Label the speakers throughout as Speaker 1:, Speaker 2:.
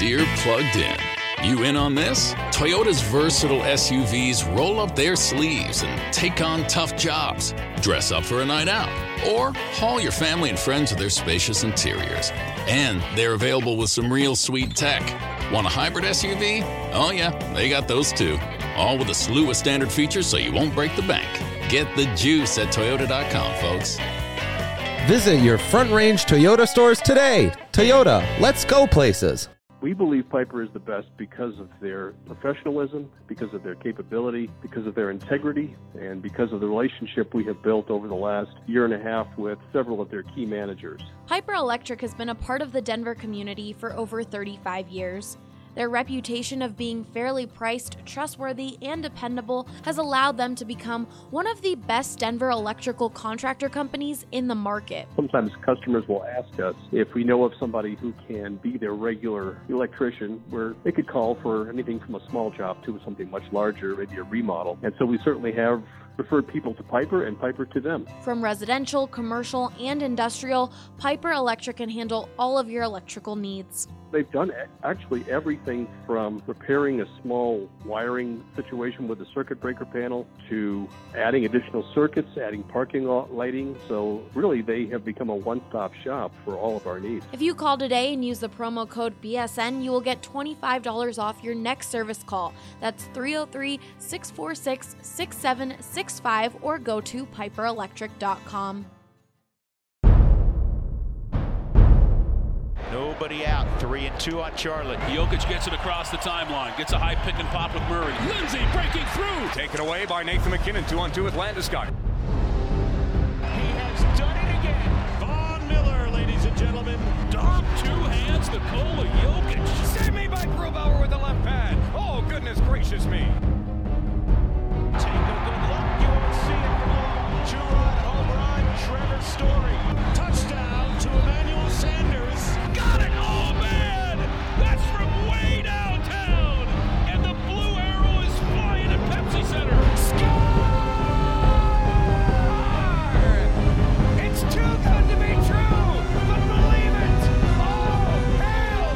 Speaker 1: Dear Plugged In. You in on this? Toyota's versatile SUVs roll up their sleeves and take on tough jobs. Dress up for a night out. Or haul your family and friends with their spacious interiors. And they're available with some real sweet tech. Want a hybrid SUV? Oh yeah, they got those too. All with a slew of standard features so you won't break the bank. Get the juice at Toyota.com, folks.
Speaker 2: Visit your Front Range Toyota stores today. Toyota, let's go places.
Speaker 3: We believe Piper is the best because of their professionalism, because of their capability, because of their integrity, and because of the relationship we have built over the last year and a half with several of their key managers.
Speaker 4: Piper Electric has been a part of the Denver community for over 35 years. Their reputation of being fairly priced, trustworthy, and dependable has allowed them to become one of the best Denver electrical contractor companies in the market.
Speaker 3: Sometimes customers will ask us if we know of somebody who can be their regular electrician, where they could call for anything from a small job to something much larger, maybe a remodel. And so we certainly have referred people to Piper and Piper to them.
Speaker 4: From residential, commercial, and industrial, Piper Electric can handle all of your electrical needs.
Speaker 3: They've done actually everything from repairing a small wiring situation with a circuit breaker panel to adding additional circuits, adding parking lighting. So really, they have become a one-stop shop for all of our needs.
Speaker 4: If you call today and use the promo code BSN, you will get $25 off your next service call. That's 303-646-6765 or go to piperelectric.com.
Speaker 5: Nobody out. 3-2 on Charlotte.
Speaker 6: Jokic gets it across the timeline. Gets a high pick and pop with Murray. Lindsay breaking through.
Speaker 7: Taken away by Nathan McKinnon. 2-on-2 with Landeskog.
Speaker 5: He has done it again.
Speaker 6: Von Miller, ladies and gentlemen. Dom, two hands, Nikola Jokic.
Speaker 7: Save me by Grubauer with the left pad. Oh, goodness gracious me.
Speaker 5: Take a good look. You won't see it for long. Two-run home run. Trevor Story. Touchdown to Emmanuel Sanders.
Speaker 6: Got it! Oh, man! That's from way downtown! And the blue arrow is flying at Pepsi Center.
Speaker 7: Score! It's too good to be true, but believe it. Oh, hail,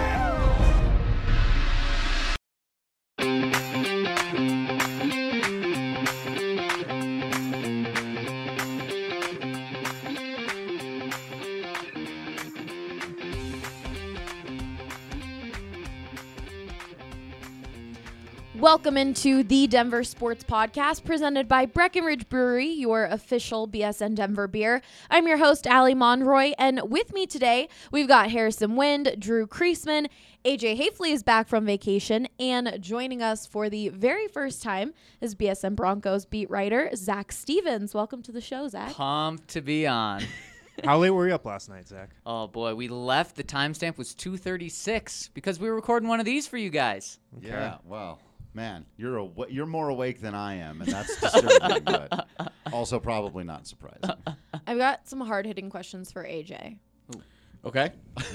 Speaker 4: Welcome into the Denver Sports Podcast presented by Breckenridge Brewery, your official BSN Denver beer. I'm your host, Allie Monroy, and with me today, we've got Harrison Wind, Drew Kreisman, AJ Hafley is back from vacation, and joining us for the very first time is BSN Broncos beat writer, Zach Stevens. Welcome to the show, Zach.
Speaker 8: Pumped to be on.
Speaker 9: How late were you up last night, Zach?
Speaker 8: Oh, boy. We left. The timestamp was 2:36 because we were recording one of these for you guys.
Speaker 9: Okay.
Speaker 10: Yeah, well, man, you're more awake than I am, and that's disturbing, but also probably not surprising.
Speaker 4: I've got some hard-hitting questions for AJ.
Speaker 11: Okay.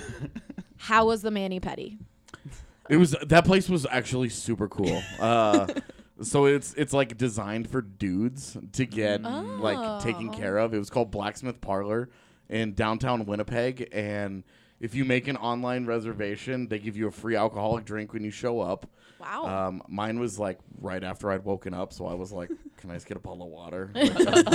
Speaker 4: How was the Mani-Pedi?
Speaker 11: That place was actually super cool. So it's like designed for dudes to get like taken care of. It was called Blacksmith Parlor in downtown Winnipeg, and if you make an online reservation, they give you a free alcoholic drink when you show up.
Speaker 4: Wow.
Speaker 11: Mine was like right after I'd woken up, so I was like, "Can I just get a bottle of water?" I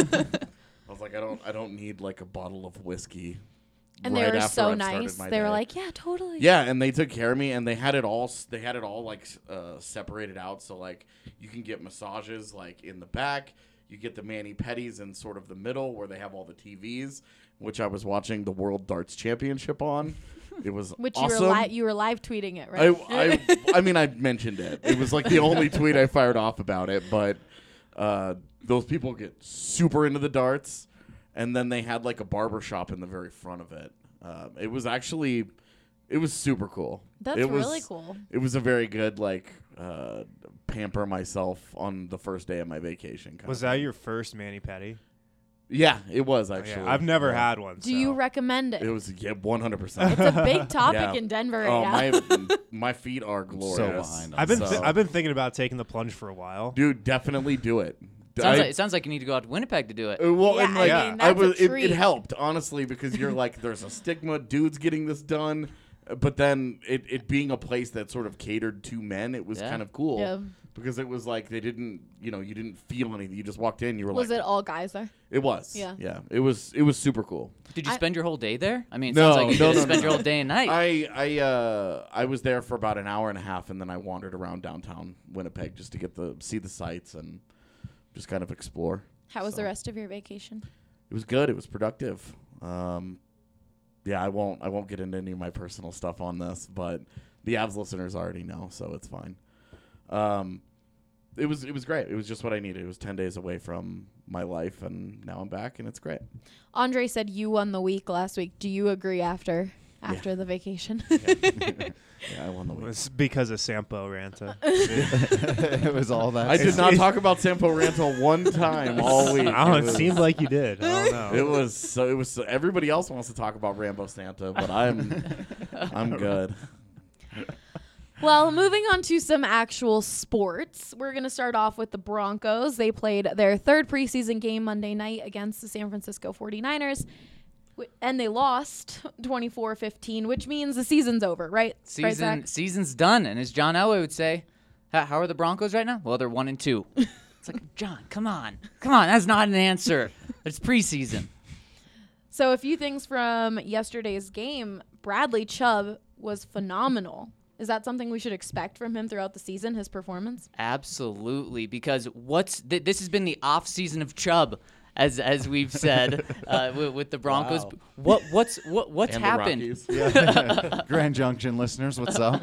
Speaker 11: was like, "I don't need like a bottle of whiskey."
Speaker 4: And
Speaker 11: right
Speaker 4: they were
Speaker 11: after
Speaker 4: so
Speaker 11: I've started
Speaker 4: nice.
Speaker 11: my
Speaker 4: They were
Speaker 11: day.
Speaker 4: like, "Yeah, totally."
Speaker 11: Yeah, and they took care of me, and they had it all. They had it all like separated out, so like you can get massages like in the back. You get the mani-pedis in sort of the middle where they have all the TVs, which I was watching the World Darts Championship on. It was
Speaker 4: Which
Speaker 11: awesome.
Speaker 4: you were live tweeting it, right?
Speaker 11: I mean, I mentioned it. It was like the only tweet I fired off about it, but those people get super into the darts, and then they had like a barber shop in the very front of it. It was super cool.
Speaker 4: That's really cool.
Speaker 11: It was a very good like pamper myself on the first day of my vacation.
Speaker 9: Was that your first Mani-Pedi?
Speaker 11: Yeah, it was actually.
Speaker 9: Yeah, I've never had one.
Speaker 4: Do you recommend it?
Speaker 11: It was 100%.
Speaker 4: It's a big topic in Denver right now.
Speaker 11: My feet are glorious.
Speaker 10: So behind.
Speaker 9: I've been thinking about taking the plunge for a while.
Speaker 11: Dude, definitely do it.
Speaker 8: It sounds like you need to go out to Winnipeg to do it.
Speaker 11: Well,
Speaker 4: Yeah,
Speaker 11: and like
Speaker 4: I mean, that's a treat.
Speaker 11: it helped honestly because you're like, there's a stigma. Dudes getting this done. But then it being a place that sort of catered to men, it was kind of cool.
Speaker 4: Yeah.
Speaker 11: Because it was like they didn't, you didn't feel anything. You just walked in, you were
Speaker 4: Was
Speaker 11: like...
Speaker 4: it all guys there?
Speaker 11: It was.
Speaker 4: Yeah.
Speaker 11: Yeah. It was super cool.
Speaker 8: Did you spend your whole day there? I mean, it
Speaker 11: No,
Speaker 8: sounds like you
Speaker 11: no,
Speaker 8: did
Speaker 11: no,
Speaker 8: spend
Speaker 11: no.
Speaker 8: your whole day and night.
Speaker 11: I was there for about an hour and a half, and then I wandered around downtown Winnipeg just to see the sights and just kind of explore.
Speaker 4: How was the rest of your vacation?
Speaker 11: It was good. It was productive. Yeah, I won't get into any of my personal stuff on this, but the Avs listeners already know, so it's fine. It was great. It was just what I needed. It was 10 days away from my life, and now I'm back, and it's great.
Speaker 4: Andre said you won the week last week. Do you agree after the vacation?
Speaker 11: Yeah, I won the week.
Speaker 9: It was because of Sampo Ranta.
Speaker 10: It was all that.
Speaker 11: I did not talk about Sampo Ranta one time all week.
Speaker 9: It seemed like you did. I don't know.
Speaker 11: It was everybody else wants to talk about Rambo Santa, but I'm good.
Speaker 4: Well, moving on to some actual sports, we're going to start off with the Broncos. They played their third preseason game Monday night against the San Francisco 49ers, and they lost 24-15, which means the season's over, right? Right, Zach?
Speaker 8: Season's done, and as John Elway would say, how are the Broncos right now? Well, they're 1-2. It's like, John, come on, that's not an answer. It's preseason.
Speaker 4: So a few things from yesterday's game. Bradley Chubb was phenomenal. Is that something we should expect from him throughout the season, his performance?
Speaker 8: Absolutely, because this has been the off season of Chubb, as we've said with the Broncos.
Speaker 11: Wow.
Speaker 8: What's
Speaker 11: And
Speaker 8: happened?
Speaker 10: Yeah. Grand Junction listeners, what's up?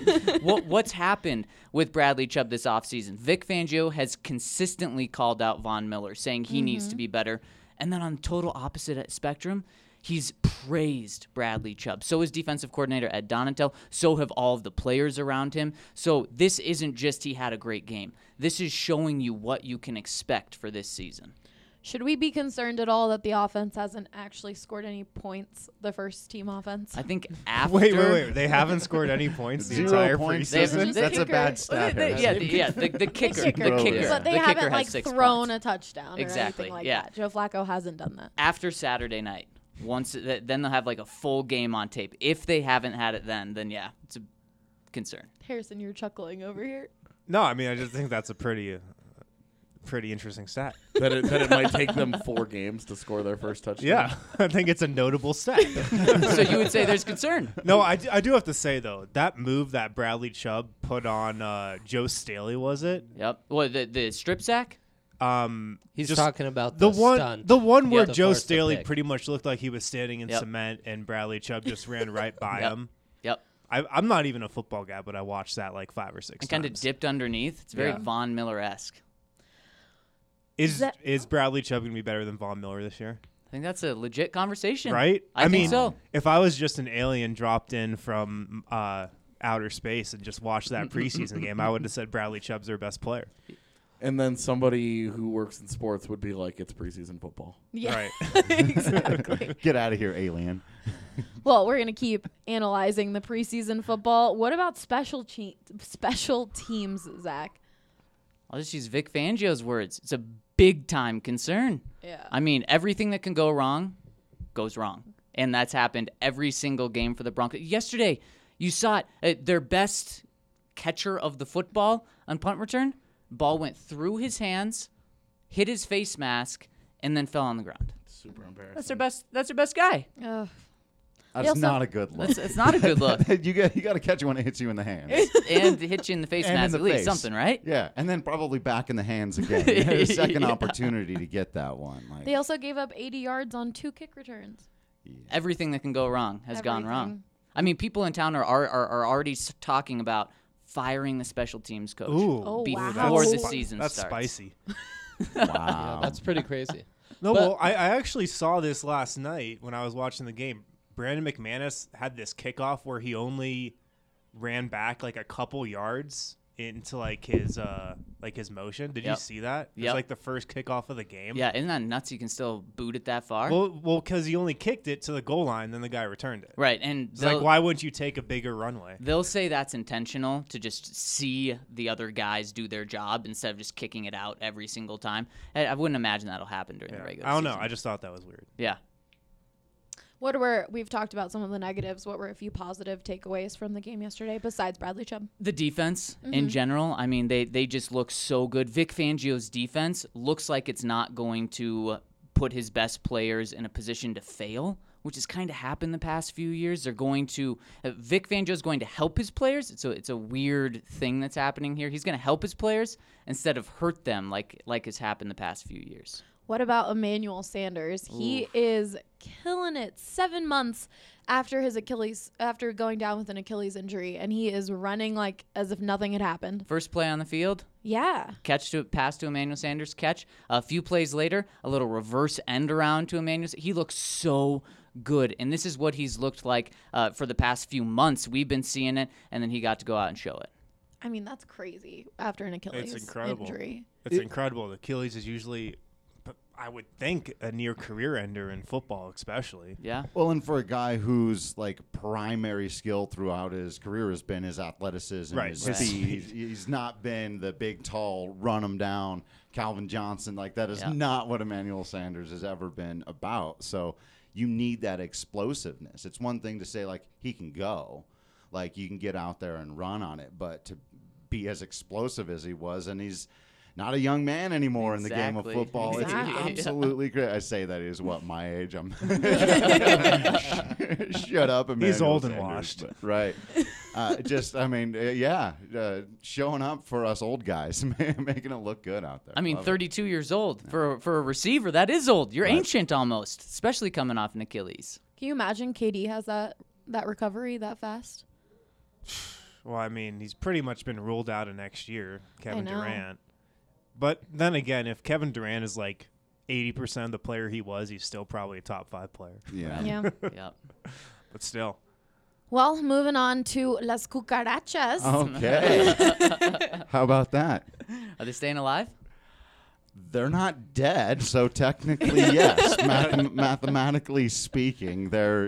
Speaker 8: What's happened with Bradley Chubb this offseason? Vic Fangio has consistently called out Von Miller, saying he needs to be better. And then on total opposite spectrum, he's praised Bradley Chubb. So is defensive coordinator Ed Donatel. So have all of the players around him. So this isn't just he had a great game. This is showing you what you can expect for this season.
Speaker 4: Should we be concerned at all that the offense hasn't actually scored any points, the first team offense?
Speaker 8: I think after...
Speaker 9: Wait. They haven't scored any points the
Speaker 10: 0
Speaker 9: entire
Speaker 10: points.
Speaker 9: preseason?
Speaker 10: That's a bad stat.
Speaker 8: The kicker. The kicker.
Speaker 4: But they
Speaker 8: The
Speaker 4: haven't
Speaker 8: kicker
Speaker 4: like
Speaker 8: has 6
Speaker 4: thrown
Speaker 8: points.
Speaker 4: a touchdown
Speaker 8: Exactly,
Speaker 4: or anything like
Speaker 8: yeah.
Speaker 4: that. Joe Flacco hasn't done that.
Speaker 8: After Saturday night, then they'll have like a full game on tape. If they haven't had it then yeah, it's a concern.
Speaker 4: Harrison, you're chuckling over here.
Speaker 9: No, I mean, I just think that's a pretty interesting stat.
Speaker 11: that it might take them 4 games to score their first touchdown.
Speaker 9: Yeah, I think it's a notable stat.
Speaker 8: So you would say there's concern?
Speaker 9: No, I do have to say, though, that move that Bradley Chubb put on Joe Staley, was it?
Speaker 8: Yep. What, the strip sack?
Speaker 2: He's
Speaker 9: just
Speaker 2: talking about
Speaker 9: the
Speaker 2: the
Speaker 9: one,
Speaker 2: stunt.
Speaker 9: the one where
Speaker 2: the
Speaker 9: Joe
Speaker 2: force the
Speaker 9: Staley
Speaker 2: pick.
Speaker 9: pretty much looked like he was standing in
Speaker 8: Yep.
Speaker 9: cement, and Bradley Chubb just ran right by him.
Speaker 8: Yep.
Speaker 9: I'm not even a football guy, but I watched that like 5 or 6
Speaker 8: And
Speaker 9: times.
Speaker 8: kind of dipped underneath. It's very
Speaker 9: Yeah.
Speaker 8: Von Miller-esque.
Speaker 9: Is Bradley Chubb going to be better than Von Miller this year?
Speaker 8: I think that's a legit conversation.
Speaker 9: Right?
Speaker 8: I
Speaker 9: mean,
Speaker 8: think so.
Speaker 9: if I was just an alien dropped in from outer space and just watched that preseason game, I would have said Bradley Chubb's their best player.
Speaker 11: And then somebody who works in sports would be like, it's preseason football.
Speaker 4: Yeah,
Speaker 9: Right.
Speaker 4: exactly.
Speaker 10: Get out of here, alien.
Speaker 4: Well, we're going to keep analyzing the preseason football. What about special teams, Zach?
Speaker 8: I'll just use Vic Fangio's words. It's a big-time concern.
Speaker 4: Yeah.
Speaker 8: I mean, everything that can go wrong goes wrong. And that's happened every single game for the Broncos. Yesterday, you saw it. Their best catcher of the football on punt return, ball went through his hands, hit his face mask, and then fell on the ground.
Speaker 11: Super embarrassing.
Speaker 8: That's their best guy.
Speaker 4: Ugh.
Speaker 10: That's
Speaker 4: also-
Speaker 10: not a good look.
Speaker 8: It's not a good look.
Speaker 10: you got to catch it when it hits you in the hands.
Speaker 8: And hit you in the face
Speaker 10: And in
Speaker 8: mask,
Speaker 10: the
Speaker 8: at least
Speaker 10: face.
Speaker 8: something, right?
Speaker 10: Yeah, and then probably back in the hands again. You had a second
Speaker 8: Yeah.
Speaker 10: opportunity to get that one. Like,
Speaker 4: They also gave up 80 yards on 2 kick returns.
Speaker 8: Everything that can go wrong has gone wrong.
Speaker 4: Everything.
Speaker 8: I mean, people in town are already talking about firing the special teams coach
Speaker 9: Ooh.
Speaker 4: Oh,
Speaker 8: before
Speaker 4: wow.
Speaker 8: the
Speaker 9: That's
Speaker 8: season
Speaker 9: That's
Speaker 8: starts.
Speaker 9: spicy.
Speaker 10: wow.
Speaker 2: That's pretty crazy.
Speaker 9: No,
Speaker 2: But-
Speaker 9: well, I actually saw this last night when I was watching the game. Brandon McManus had this kickoff where he only ran back like a couple yards into like his motion. Did you
Speaker 8: Yep.
Speaker 9: see that? It was
Speaker 8: Yep.
Speaker 9: like the first kickoff of the game.
Speaker 8: Yeah, isn't that nuts? You can still boot it that far.
Speaker 9: Well, because he only kicked it to the goal line, then the guy returned it.
Speaker 8: Right, and
Speaker 9: It's like, why wouldn't you take a bigger runway?
Speaker 8: they'll say that's intentional to just see the other guys do their job instead of just kicking it out every single time. I wouldn't imagine that'll happen during the regular
Speaker 9: I don't know.
Speaker 8: season.
Speaker 9: I just thought that was weird.
Speaker 8: Yeah.
Speaker 4: We've talked about some of the negatives. What were a few positive takeaways from the game yesterday besides Bradley Chubb?
Speaker 8: The defense in general, I mean, they just look so good. Vic Fangio's defense looks like it's not going to put his best players in a position to fail, which has kind of happened the past few years. They're going to Vic Fangio's going to help his players. It's a weird thing that's happening here. He's going to help his players instead of hurt them like has happened the past few years.
Speaker 4: What about Emmanuel Sanders? He is killing it 7 months after going down with an Achilles injury, and he is running like as if nothing had happened.
Speaker 8: First play on the field.
Speaker 4: Yeah.
Speaker 8: Pass to Emmanuel Sanders, catch. A few plays later, a little reverse end around to Emmanuel. He looks so good, and this is what he's looked like for the past few months. We've been seeing it, and then he got to go out and show it.
Speaker 4: I mean, that's crazy after an Achilles injury.
Speaker 9: It's incredible. The Achilles is usually, I would think, a near career ender in football, especially.
Speaker 8: Yeah.
Speaker 10: Well, and for a guy whose like primary skill throughout his career has been his athleticism, his speed. He's not been the big, tall, run him down Calvin Johnson. Like that is not what Emmanuel Sanders has ever been about. So you need that explosiveness. It's one thing to say like he can go, like you can get out there and run on it, but to be as explosive as he was, and he's not a young man anymore in the game of football.
Speaker 4: Exactly.
Speaker 10: It's absolutely great. I say that is what my age. I'm shut up. Emmanuel
Speaker 9: He's old and
Speaker 10: Sanders,
Speaker 9: washed.
Speaker 10: but, right. Showing up for us old guys, making it look good out there.
Speaker 8: I mean,
Speaker 10: Love
Speaker 8: 32 years old. For a receiver, that is old. You're ancient almost, especially coming off an Achilles.
Speaker 4: Can you imagine KD has that recovery that fast?
Speaker 9: Well, I mean, he's pretty much been ruled out of next year, Kevin
Speaker 4: I know.
Speaker 9: Durant. But then again, if Kevin Durant is like 80% of the player he was, he's still probably a top 5 player.
Speaker 10: Yeah.
Speaker 4: Yeah.
Speaker 8: Yep.
Speaker 9: But still.
Speaker 4: Well, moving on to Las Cucarachas.
Speaker 10: Okay. How about that?
Speaker 8: Are they staying alive?
Speaker 10: They're not dead, so technically, yes. Mathematically speaking, they're,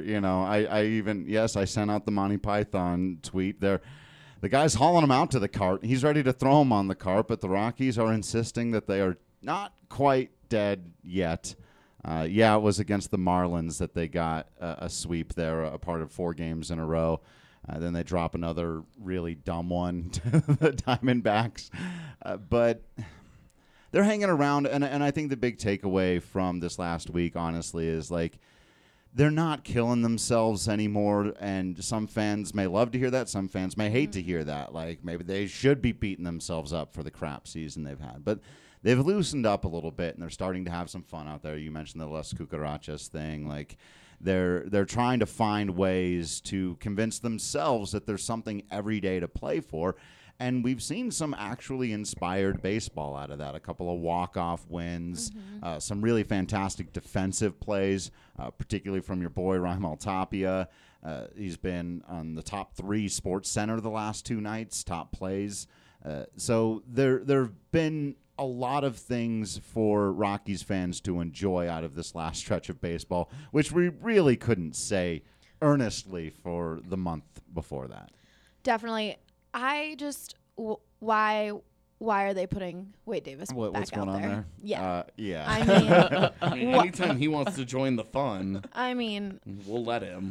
Speaker 10: I sent out the Monty Python tweet. The guy's hauling him out to the cart. He's ready to throw him on the cart, but the Rockies are insisting that they are not quite dead yet. It was against the Marlins that they got a sweep there, a part of 4 games in a row. Then they drop another really dumb one to the Diamondbacks. But they're hanging around, and I think the big takeaway from this last week, honestly, is like they're not killing themselves anymore, and some fans may love to hear that. Some fans may hate to hear that. Like maybe they should be beating themselves up for the crap season they've had. But they've loosened up a little bit, and they're starting to have some fun out there. You mentioned the Las Cucarachas thing. Like they're trying to find ways to convince themselves that there's something every day to play for. And we've seen some actually inspired baseball out of that. A couple of walk-off wins, some really fantastic defensive plays, particularly from your boy Raimel Tapia. He's been on the top 3 Sports Center the last 2 nights, top plays. So there have been a lot of things for Rockies fans to enjoy out of this last stretch of baseball, which we really couldn't say earnestly for the month before that.
Speaker 4: Definitely. I just why are they putting Wade Davis back
Speaker 10: what's
Speaker 4: out
Speaker 10: going on there?
Speaker 4: Yeah.
Speaker 10: Yeah.
Speaker 4: I mean,
Speaker 11: anytime he wants to join the fun, we'll let him.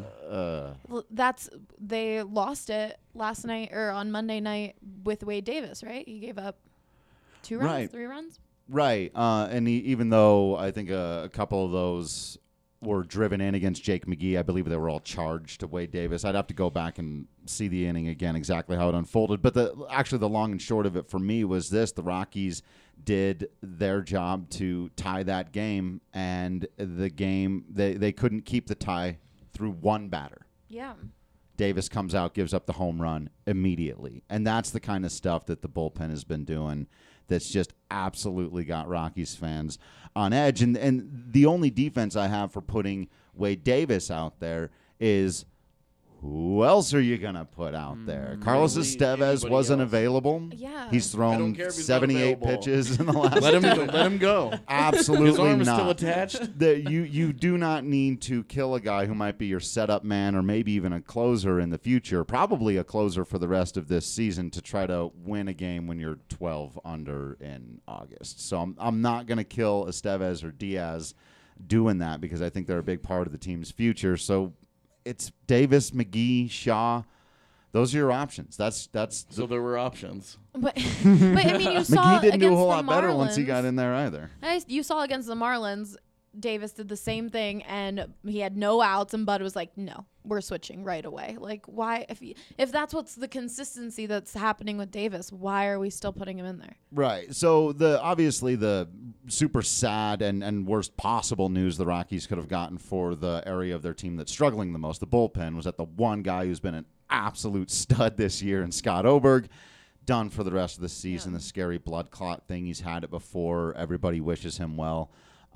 Speaker 4: They lost it last night or on Monday night with Wade Davis, right? He gave up 2 runs, 3 runs.
Speaker 10: Right. And even though I think a couple of those were driven in against Jake McGee, I believe they were all charged to Wade Davis. I'd have to go back and see the inning again, exactly how it unfolded. But the long and short of it for me was this: the Rockies did their job to tie that game, and the game they couldn't keep the tie through one batter.
Speaker 4: Yeah.
Speaker 10: Davis comes out, gives up the home run immediately. And that's the kind of stuff that the bullpen has been doing that's just absolutely got Rockies fans on edge. And the only defense I have for putting Wade Davis out there is, who else are you going to put out there? Carlos Estevez wasn't available.
Speaker 4: Yeah.
Speaker 10: He's thrown 78 pitches in the last
Speaker 11: let him go.
Speaker 10: Absolutely
Speaker 11: His arm is
Speaker 10: not.
Speaker 11: still attached.
Speaker 10: You do not need to kill a guy who might be your setup man or maybe even a closer in the future, probably a closer for the rest of this season, to try to win a game when you're 12 under in August. So I'm not going to kill Estevez or Diaz doing that because I think they're a big part of the team's future. So it's Davis, McGee, Shaw. Those are your options.
Speaker 11: So there were options.
Speaker 4: But I mean, you saw
Speaker 10: McGee didn't do a whole
Speaker 4: against
Speaker 10: lot
Speaker 4: the
Speaker 10: better once he
Speaker 4: Marlins.
Speaker 10: got in there either.
Speaker 4: You saw against the Marlins, Davis did the same thing, and he had no outs, and Bud was like, "No, we're switching right away." Like, why? If that's what's the consistency that's happening with Davis, why are we still putting him in there?
Speaker 10: Right. So obviously the super sad and worst possible news the Rockies could have gotten for the area of their team that's struggling the most, the bullpen, was that the one guy who's been an absolute stud this year, and Scott Oberg, done for the rest of the season. The scary blood clot thing, he's had it before. Everybody wishes him well.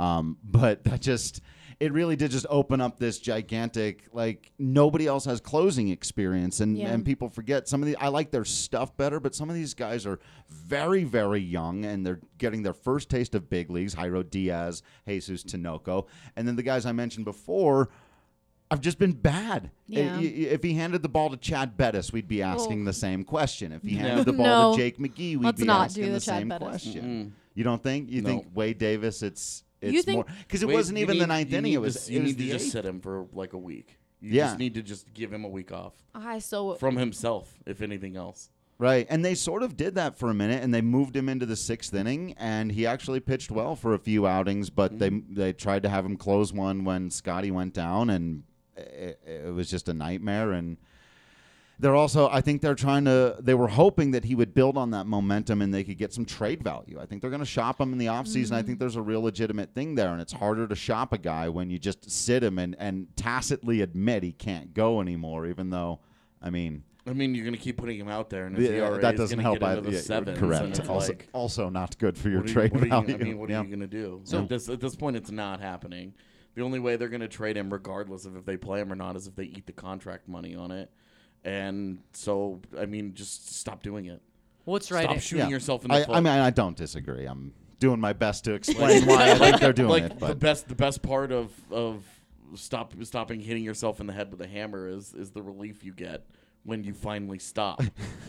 Speaker 10: But it really did just open up this gigantic, like, nobody else has closing experience. And people forget I like their stuff better, but some of these guys are very, very young, and they're getting their first taste of big leagues. Jairo Diaz, Jesus Tinoco. And then the guys I mentioned before have just been bad.
Speaker 4: Yeah.
Speaker 10: If he handed the ball to Chad Bettis, we'd be asking the same question. If he handed the ball to Jake McGee, we'd be asking the same question. You don't think? You think Wade Davis, it's more because it wasn't even the ninth inning. It was
Speaker 11: you need to
Speaker 10: the
Speaker 11: just
Speaker 10: eighth.
Speaker 11: sit him for like a week. You
Speaker 10: Yeah.
Speaker 11: just need to just give him a week off
Speaker 4: So
Speaker 11: from himself, if anything else.
Speaker 10: Right, and they sort of did that for a minute, and they moved him into the sixth inning, and he actually pitched well for a few outings, but they tried to have him close one when Scotty went down, and it was just a nightmare. And they're also, I think they were hoping that he would build on that momentum and they could get some trade value. I think they're going to shop him in the offseason. I think there's a real legitimate thing there, and it's harder to shop a guy when you just sit him and tacitly admit he can't go anymore, even though, I mean, you're
Speaker 11: going to keep putting him out there, and his ERA
Speaker 10: that
Speaker 11: is
Speaker 10: doesn't
Speaker 11: gonna
Speaker 10: help
Speaker 11: get into
Speaker 10: either.
Speaker 11: the
Speaker 10: Yeah,
Speaker 11: sevens,
Speaker 10: correct.
Speaker 11: and it's
Speaker 10: Also not good for your
Speaker 11: what are
Speaker 10: trade
Speaker 11: you,
Speaker 10: value.
Speaker 11: what are you going to do? So at this point, it's not happening. The only way they're going to trade him, regardless of if they play him or not, is if they eat the contract money on it. And so, just stop doing it.
Speaker 8: What's right?
Speaker 11: Stop shooting yourself in the foot.
Speaker 10: I don't disagree. I'm doing my best to explain why I think they're doing it. But
Speaker 11: the best part of stopping hitting yourself in the head with a hammer is the relief you get when you finally stop.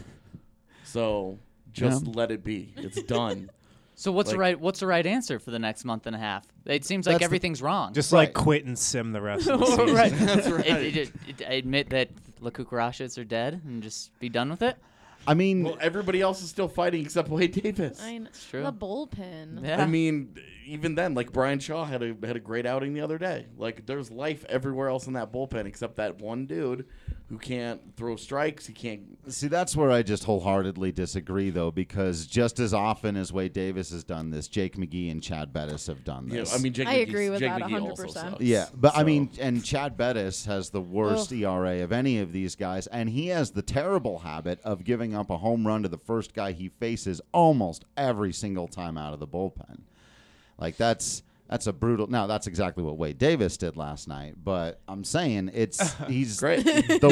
Speaker 11: So just let it be. It's done.
Speaker 8: So what's the right answer for the next month and a half? It seems like everything's wrong.
Speaker 9: Just like quit and sim the rest of the season.
Speaker 8: Right.
Speaker 11: That's right.
Speaker 8: Admit that La Cucarachas are dead and just be done with it.
Speaker 10: I mean,
Speaker 11: well, everybody else is still fighting except Wade Davis.
Speaker 8: It's true.
Speaker 4: The bullpen.
Speaker 8: Yeah.
Speaker 11: Even then, like Brian Shaw had a great outing the other day. Like there's life everywhere else in that bullpen except that one dude who can't throw strikes. He can't.
Speaker 10: See, that's where I just wholeheartedly disagree, though, because just as often as Wade Davis has done this, Jake McGee and Chad Bettis have done this.
Speaker 11: Jake
Speaker 4: I agree with
Speaker 11: Jake
Speaker 4: that
Speaker 11: McGee also
Speaker 4: 100%.
Speaker 11: sucks.
Speaker 10: Yeah, but and Chad Bettis has the worst ERA of any of these guys, and he has the terrible habit of giving up a home run to the first guy he faces almost every single time out of the bullpen. Like that's a brutal. Now that's exactly what Wade Davis did last night, but I'm saying he's
Speaker 11: great.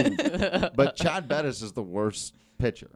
Speaker 10: But Chad Bettis is the worst pitcher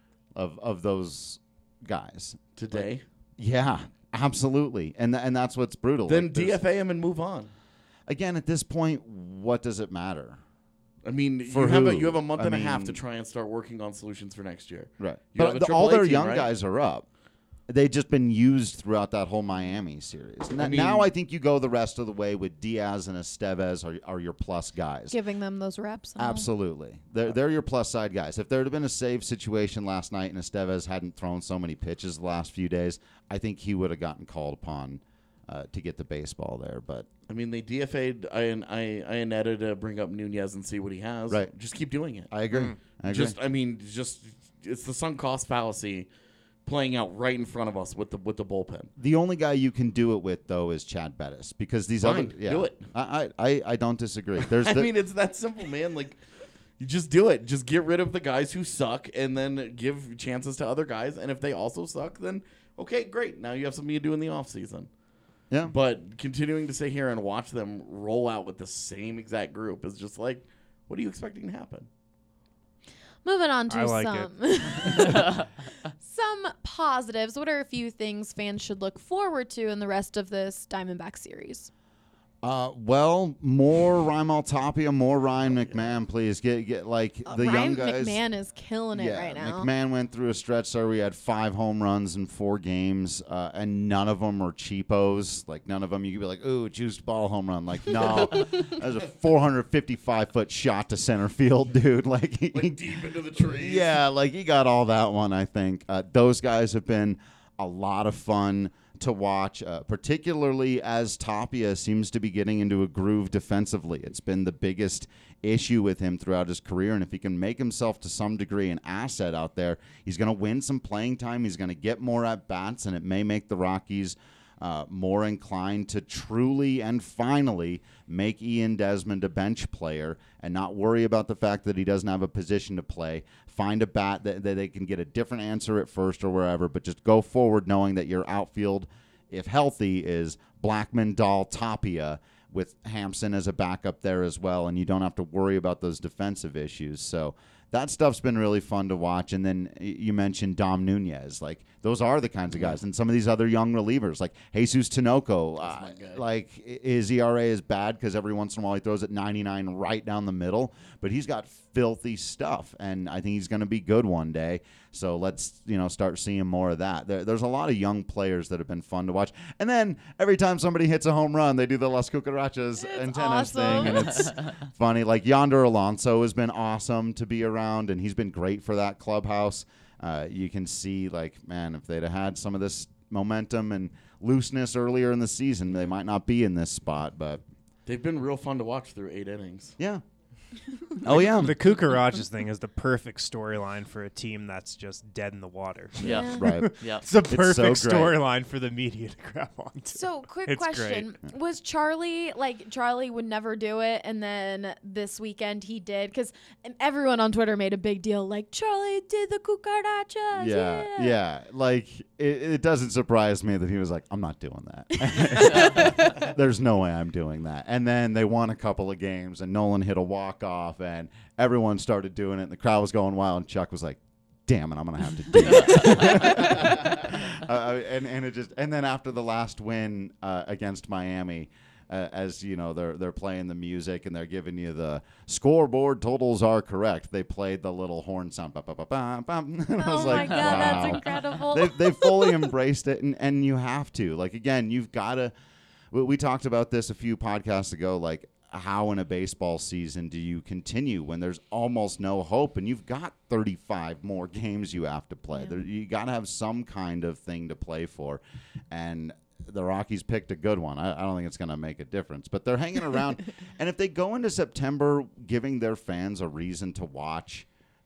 Speaker 10: of those guys
Speaker 11: today.
Speaker 10: Yeah, absolutely, and that's what's brutal.
Speaker 11: Then DFA him and move on.
Speaker 10: Again, at this point, what does it matter?
Speaker 11: You have a month and a half to try and start working on solutions for next year.
Speaker 10: Right.
Speaker 11: You have a
Speaker 10: All
Speaker 11: AAA
Speaker 10: their
Speaker 11: team,
Speaker 10: young
Speaker 11: right?
Speaker 10: guys are up. They've just been used throughout that whole Miami series. And now I think you go the rest of the way with Diaz and Estevez are your plus guys.
Speaker 4: Giving them those reps. and all.
Speaker 10: Absolutely. They're your plus side guys. If there had been a save situation last night and Estevez hadn't thrown so many pitches the last few days, I think he would have gotten called upon to get the baseball there. But
Speaker 11: they DFA'd Iannetta to bring up Nunez and see what he has.
Speaker 10: Right.
Speaker 11: Just keep doing it.
Speaker 10: I agree.
Speaker 11: Just it's the sunk cost fallacy playing out right in front of us with the bullpen.
Speaker 10: The only guy you can do it with, though, is Chad Bettis because these
Speaker 11: Fine,
Speaker 10: do
Speaker 11: it.
Speaker 10: I don't disagree. There's
Speaker 11: it's that simple, man. Like, you just do it. Just get rid of the guys who suck and then give chances to other guys. And if they also suck, then okay, great. Now you have something to do in the offseason.
Speaker 10: Yeah.
Speaker 11: But continuing to sit here and watch them roll out with the same exact group is just like, what are you expecting to happen?
Speaker 4: Moving on to
Speaker 9: I like
Speaker 4: some positives. What are a few things fans should look forward to in the rest of this Diamondback series?
Speaker 10: Well, more Raimel Tapia, more Ryan McMahon, please. Get like the young guys.
Speaker 4: McMahon is killing it right now.
Speaker 10: McMahon went through a stretch there where he had 5 home runs in 4 games, and none of them were cheapos. Like, none of them you could be like, ooh, juiced ball home run. Like, no. That was a 455-foot shot to center field, dude. Like
Speaker 11: deep into the trees.
Speaker 10: Yeah, like he got all that one, I think. Those guys have been a lot of fun to watch, particularly as Tapia seems to be getting into a groove defensively. It's been the biggest issue with him throughout his career, and if he can make himself to some degree an asset out there, he's going to win some playing time, he's going to get more at-bats, and it may make the Rockies more inclined to truly and finally make Ian Desmond a bench player and not worry about the fact that he doesn't have a position to play. Find a bat that they can get a different answer at first or wherever, but just go forward knowing that your outfield, if healthy, is Blackmon, Dahl, Tapia, with Hampson as a backup there as well, and you don't have to worry about those defensive issues. So that stuff's been really fun to watch. And then you mentioned Dom Nunez. Like, those are the kinds of guys. And some of these other young relievers, like Jesus Tinoco, like his ERA is bad because every once in a while he throws it 99 right down the middle, but he's got filthy stuff, and I think he's going to be good one day. So let's, start seeing more of that. There's a lot of young players that have been fun to watch. And then every time somebody hits a home run, they do the Las Cucarachas antennas thing, and it's funny. Like, Yonder Alonso has been awesome to be around, and he's been great for that clubhouse. You can see, like, man, if they'd have had some of this momentum and looseness earlier in the season, they might not be in this spot. But
Speaker 11: they've been real fun to watch through 8 innings.
Speaker 10: Yeah. Oh, yeah.
Speaker 9: The Cucarachas thing is the perfect storyline for a team that's just dead in the water.
Speaker 8: Yeah.
Speaker 10: Right.
Speaker 8: Yeah.
Speaker 9: It's a perfect
Speaker 10: so
Speaker 9: storyline for the media to grab onto.
Speaker 4: So, quick
Speaker 9: It's
Speaker 4: question. Was Charlie would never do it, and then this weekend he did? Because everyone on Twitter made a big deal, like, Charlie did the Cucarachas.
Speaker 10: Yeah. Like, it doesn't surprise me that he was like, I'm not doing that. There's no way I'm doing that. And then they won a couple of games, and Nolan hit a walk-off, and everyone started doing it, and the crowd was going wild, and Chuck was like, damn it, I'm going to have to do it. And then after the last win against Miami, as you know, they're playing the music and they're giving you the scoreboard totals are correct. They played the little horn sound. And I was like,
Speaker 4: God,
Speaker 10: wow.
Speaker 4: that's incredible.
Speaker 10: They fully embraced it, and you have to. Like, again, you've got to. We talked about this a few podcasts ago. Like, how in a baseball season do you continue when there's almost no hope, and you've got 35 more games you have to play? You got to have some kind of thing to play for, and the Rockies picked a good one. I don't think it's going to make a difference, but they're hanging around. And if they go into September giving their fans a reason to watch,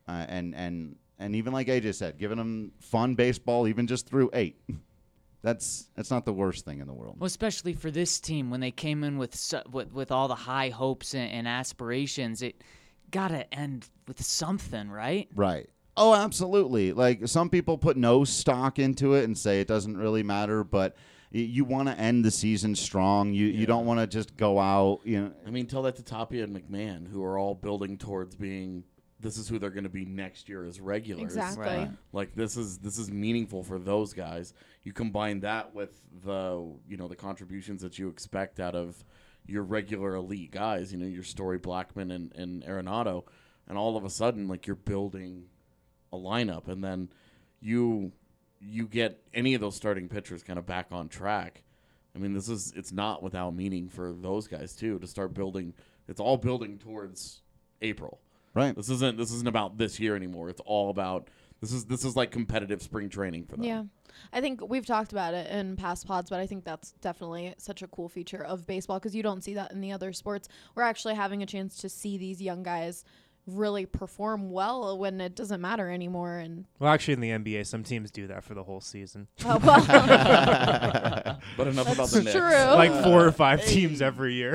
Speaker 10: and even like AJ said, giving them fun baseball even just through 8, that's not the worst thing in the world.
Speaker 8: Well, especially for this team, when they came in with all the high hopes and aspirations, it got to end with something, right?
Speaker 10: Right. Oh, absolutely. Like, some people put no stock into it and say it doesn't really matter, but you want to end the season strong. You don't want to just go out.
Speaker 11: I mean, tell that to Tapia and McMahon, who are all building towards being. This is who they're going to be next year as regulars.
Speaker 4: Exactly.
Speaker 8: Right.
Speaker 11: Like, this is meaningful for those guys. You combine that with the contributions that you expect out of your regular elite guys. Your Story, Blackmon, and Arenado, and all of a sudden, like, you're building a lineup, and then you get any of those starting pitchers kind of back on track. I mean, it's not without meaning for those guys too to start building. It's all building towards April.
Speaker 10: Right.
Speaker 11: This isn't about this year anymore. It's all about this is like competitive spring training for them.
Speaker 4: Yeah. I think we've talked about it in past pods, but I think that's definitely such a cool feature of baseball because you don't see that in the other sports. We're actually having a chance to see these young guys really perform well when it doesn't matter anymore. And
Speaker 9: Well, actually, in the NBA, some teams do that for the whole season.
Speaker 4: oh, well.
Speaker 11: But enough about
Speaker 4: That's
Speaker 11: the Knicks.
Speaker 4: true.
Speaker 9: Like 4 or 5 teams every year.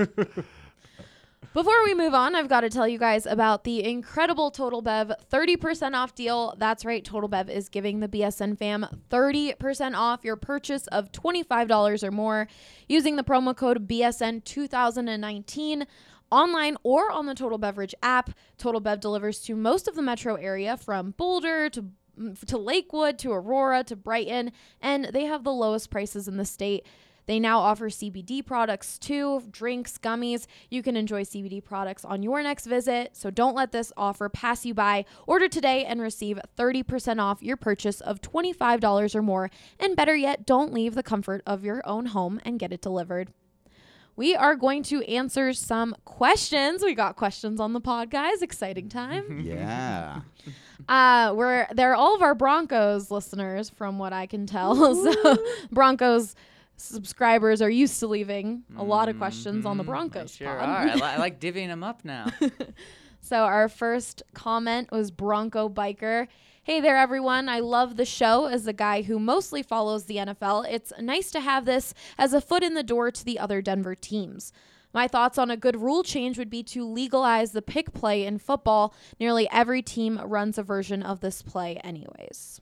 Speaker 4: Before we move on, I've got to tell you guys about the incredible Total Bev 30% off deal. That's right, Total Bev is giving the BSN fam 30% off your purchase of $25 or more using the promo code BSN 2019 online or on the Total Beverage app. Total Bev delivers to most of the metro area from Boulder to Lakewood to Aurora to Brighton, and they have the lowest prices in the state. They now offer CBD products too, drinks, gummies. You can enjoy CBD products on your next visit, so don't let this offer pass you by. Order today and receive 30% off your purchase of $25 or more. And better yet, don't leave the comfort of your own home and get it delivered. We are going to answer some questions. We got questions on the pod, guys. Exciting time.
Speaker 10: Yeah.
Speaker 4: They're all of our Broncos listeners, from what I can tell. So Broncos subscribers are used to leaving a lot of questions on the Broncos
Speaker 8: Sure
Speaker 4: pod.
Speaker 8: are. I like divvying them up now.
Speaker 4: So our first comment was Bronco Biker. Hey there, everyone. I love the show. As a guy who mostly follows the NFL, it's nice to have this as a foot in the door to the other Denver teams. My thoughts on a good rule change would be to legalize the pick play in football. Nearly every team runs a version of this play anyways.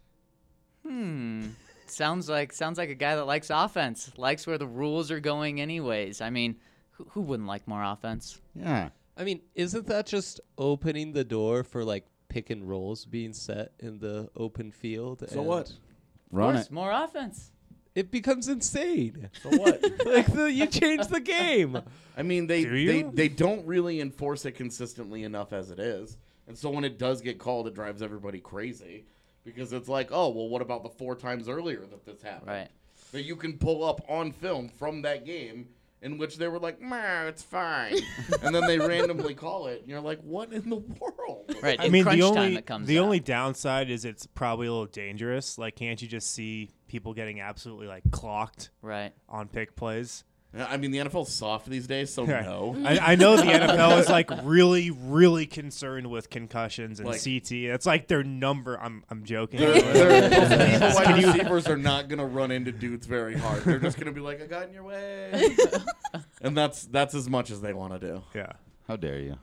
Speaker 8: Sounds like a guy that likes offense, likes where the rules are going anyways. I mean, who wouldn't like more offense?
Speaker 10: Yeah.
Speaker 12: I mean, isn't that just opening the door for like pick and rolls being set in the open field?
Speaker 11: So what?
Speaker 10: Run
Speaker 8: Of course,
Speaker 10: it.
Speaker 8: more offense.
Speaker 12: It becomes insane.
Speaker 11: So what?
Speaker 12: You change the game.
Speaker 11: I mean,
Speaker 9: Do you?
Speaker 11: they don't really enforce it consistently enough as it is. And so when it does get called, it drives everybody crazy. Because it's like, oh, well, what about the 4 times earlier that this happened?
Speaker 8: Right.
Speaker 11: That you can pull up on film from that game in which they were like, "Meh, it's fine." And then they randomly call it, and you're like, what in the world?
Speaker 8: Right.
Speaker 9: I
Speaker 8: in
Speaker 9: mean,
Speaker 8: crunch
Speaker 9: the
Speaker 8: time
Speaker 9: only
Speaker 8: it comes
Speaker 9: the
Speaker 8: out.
Speaker 9: only downside is it's probably a little dangerous. Like, can't you just see people getting absolutely like clocked
Speaker 8: Right.
Speaker 9: on pick plays?
Speaker 11: I mean, the NFL's soft these days, so no.
Speaker 9: I know the NFL is like really, really concerned with concussions and
Speaker 11: Like-
Speaker 9: CT. That's like their number. I'm joking.
Speaker 11: Those people wide receivers are not going to run into dudes very hard. They're just going to be like, I got in your way. And that's as much as they want to do.
Speaker 9: Yeah.
Speaker 10: How dare you?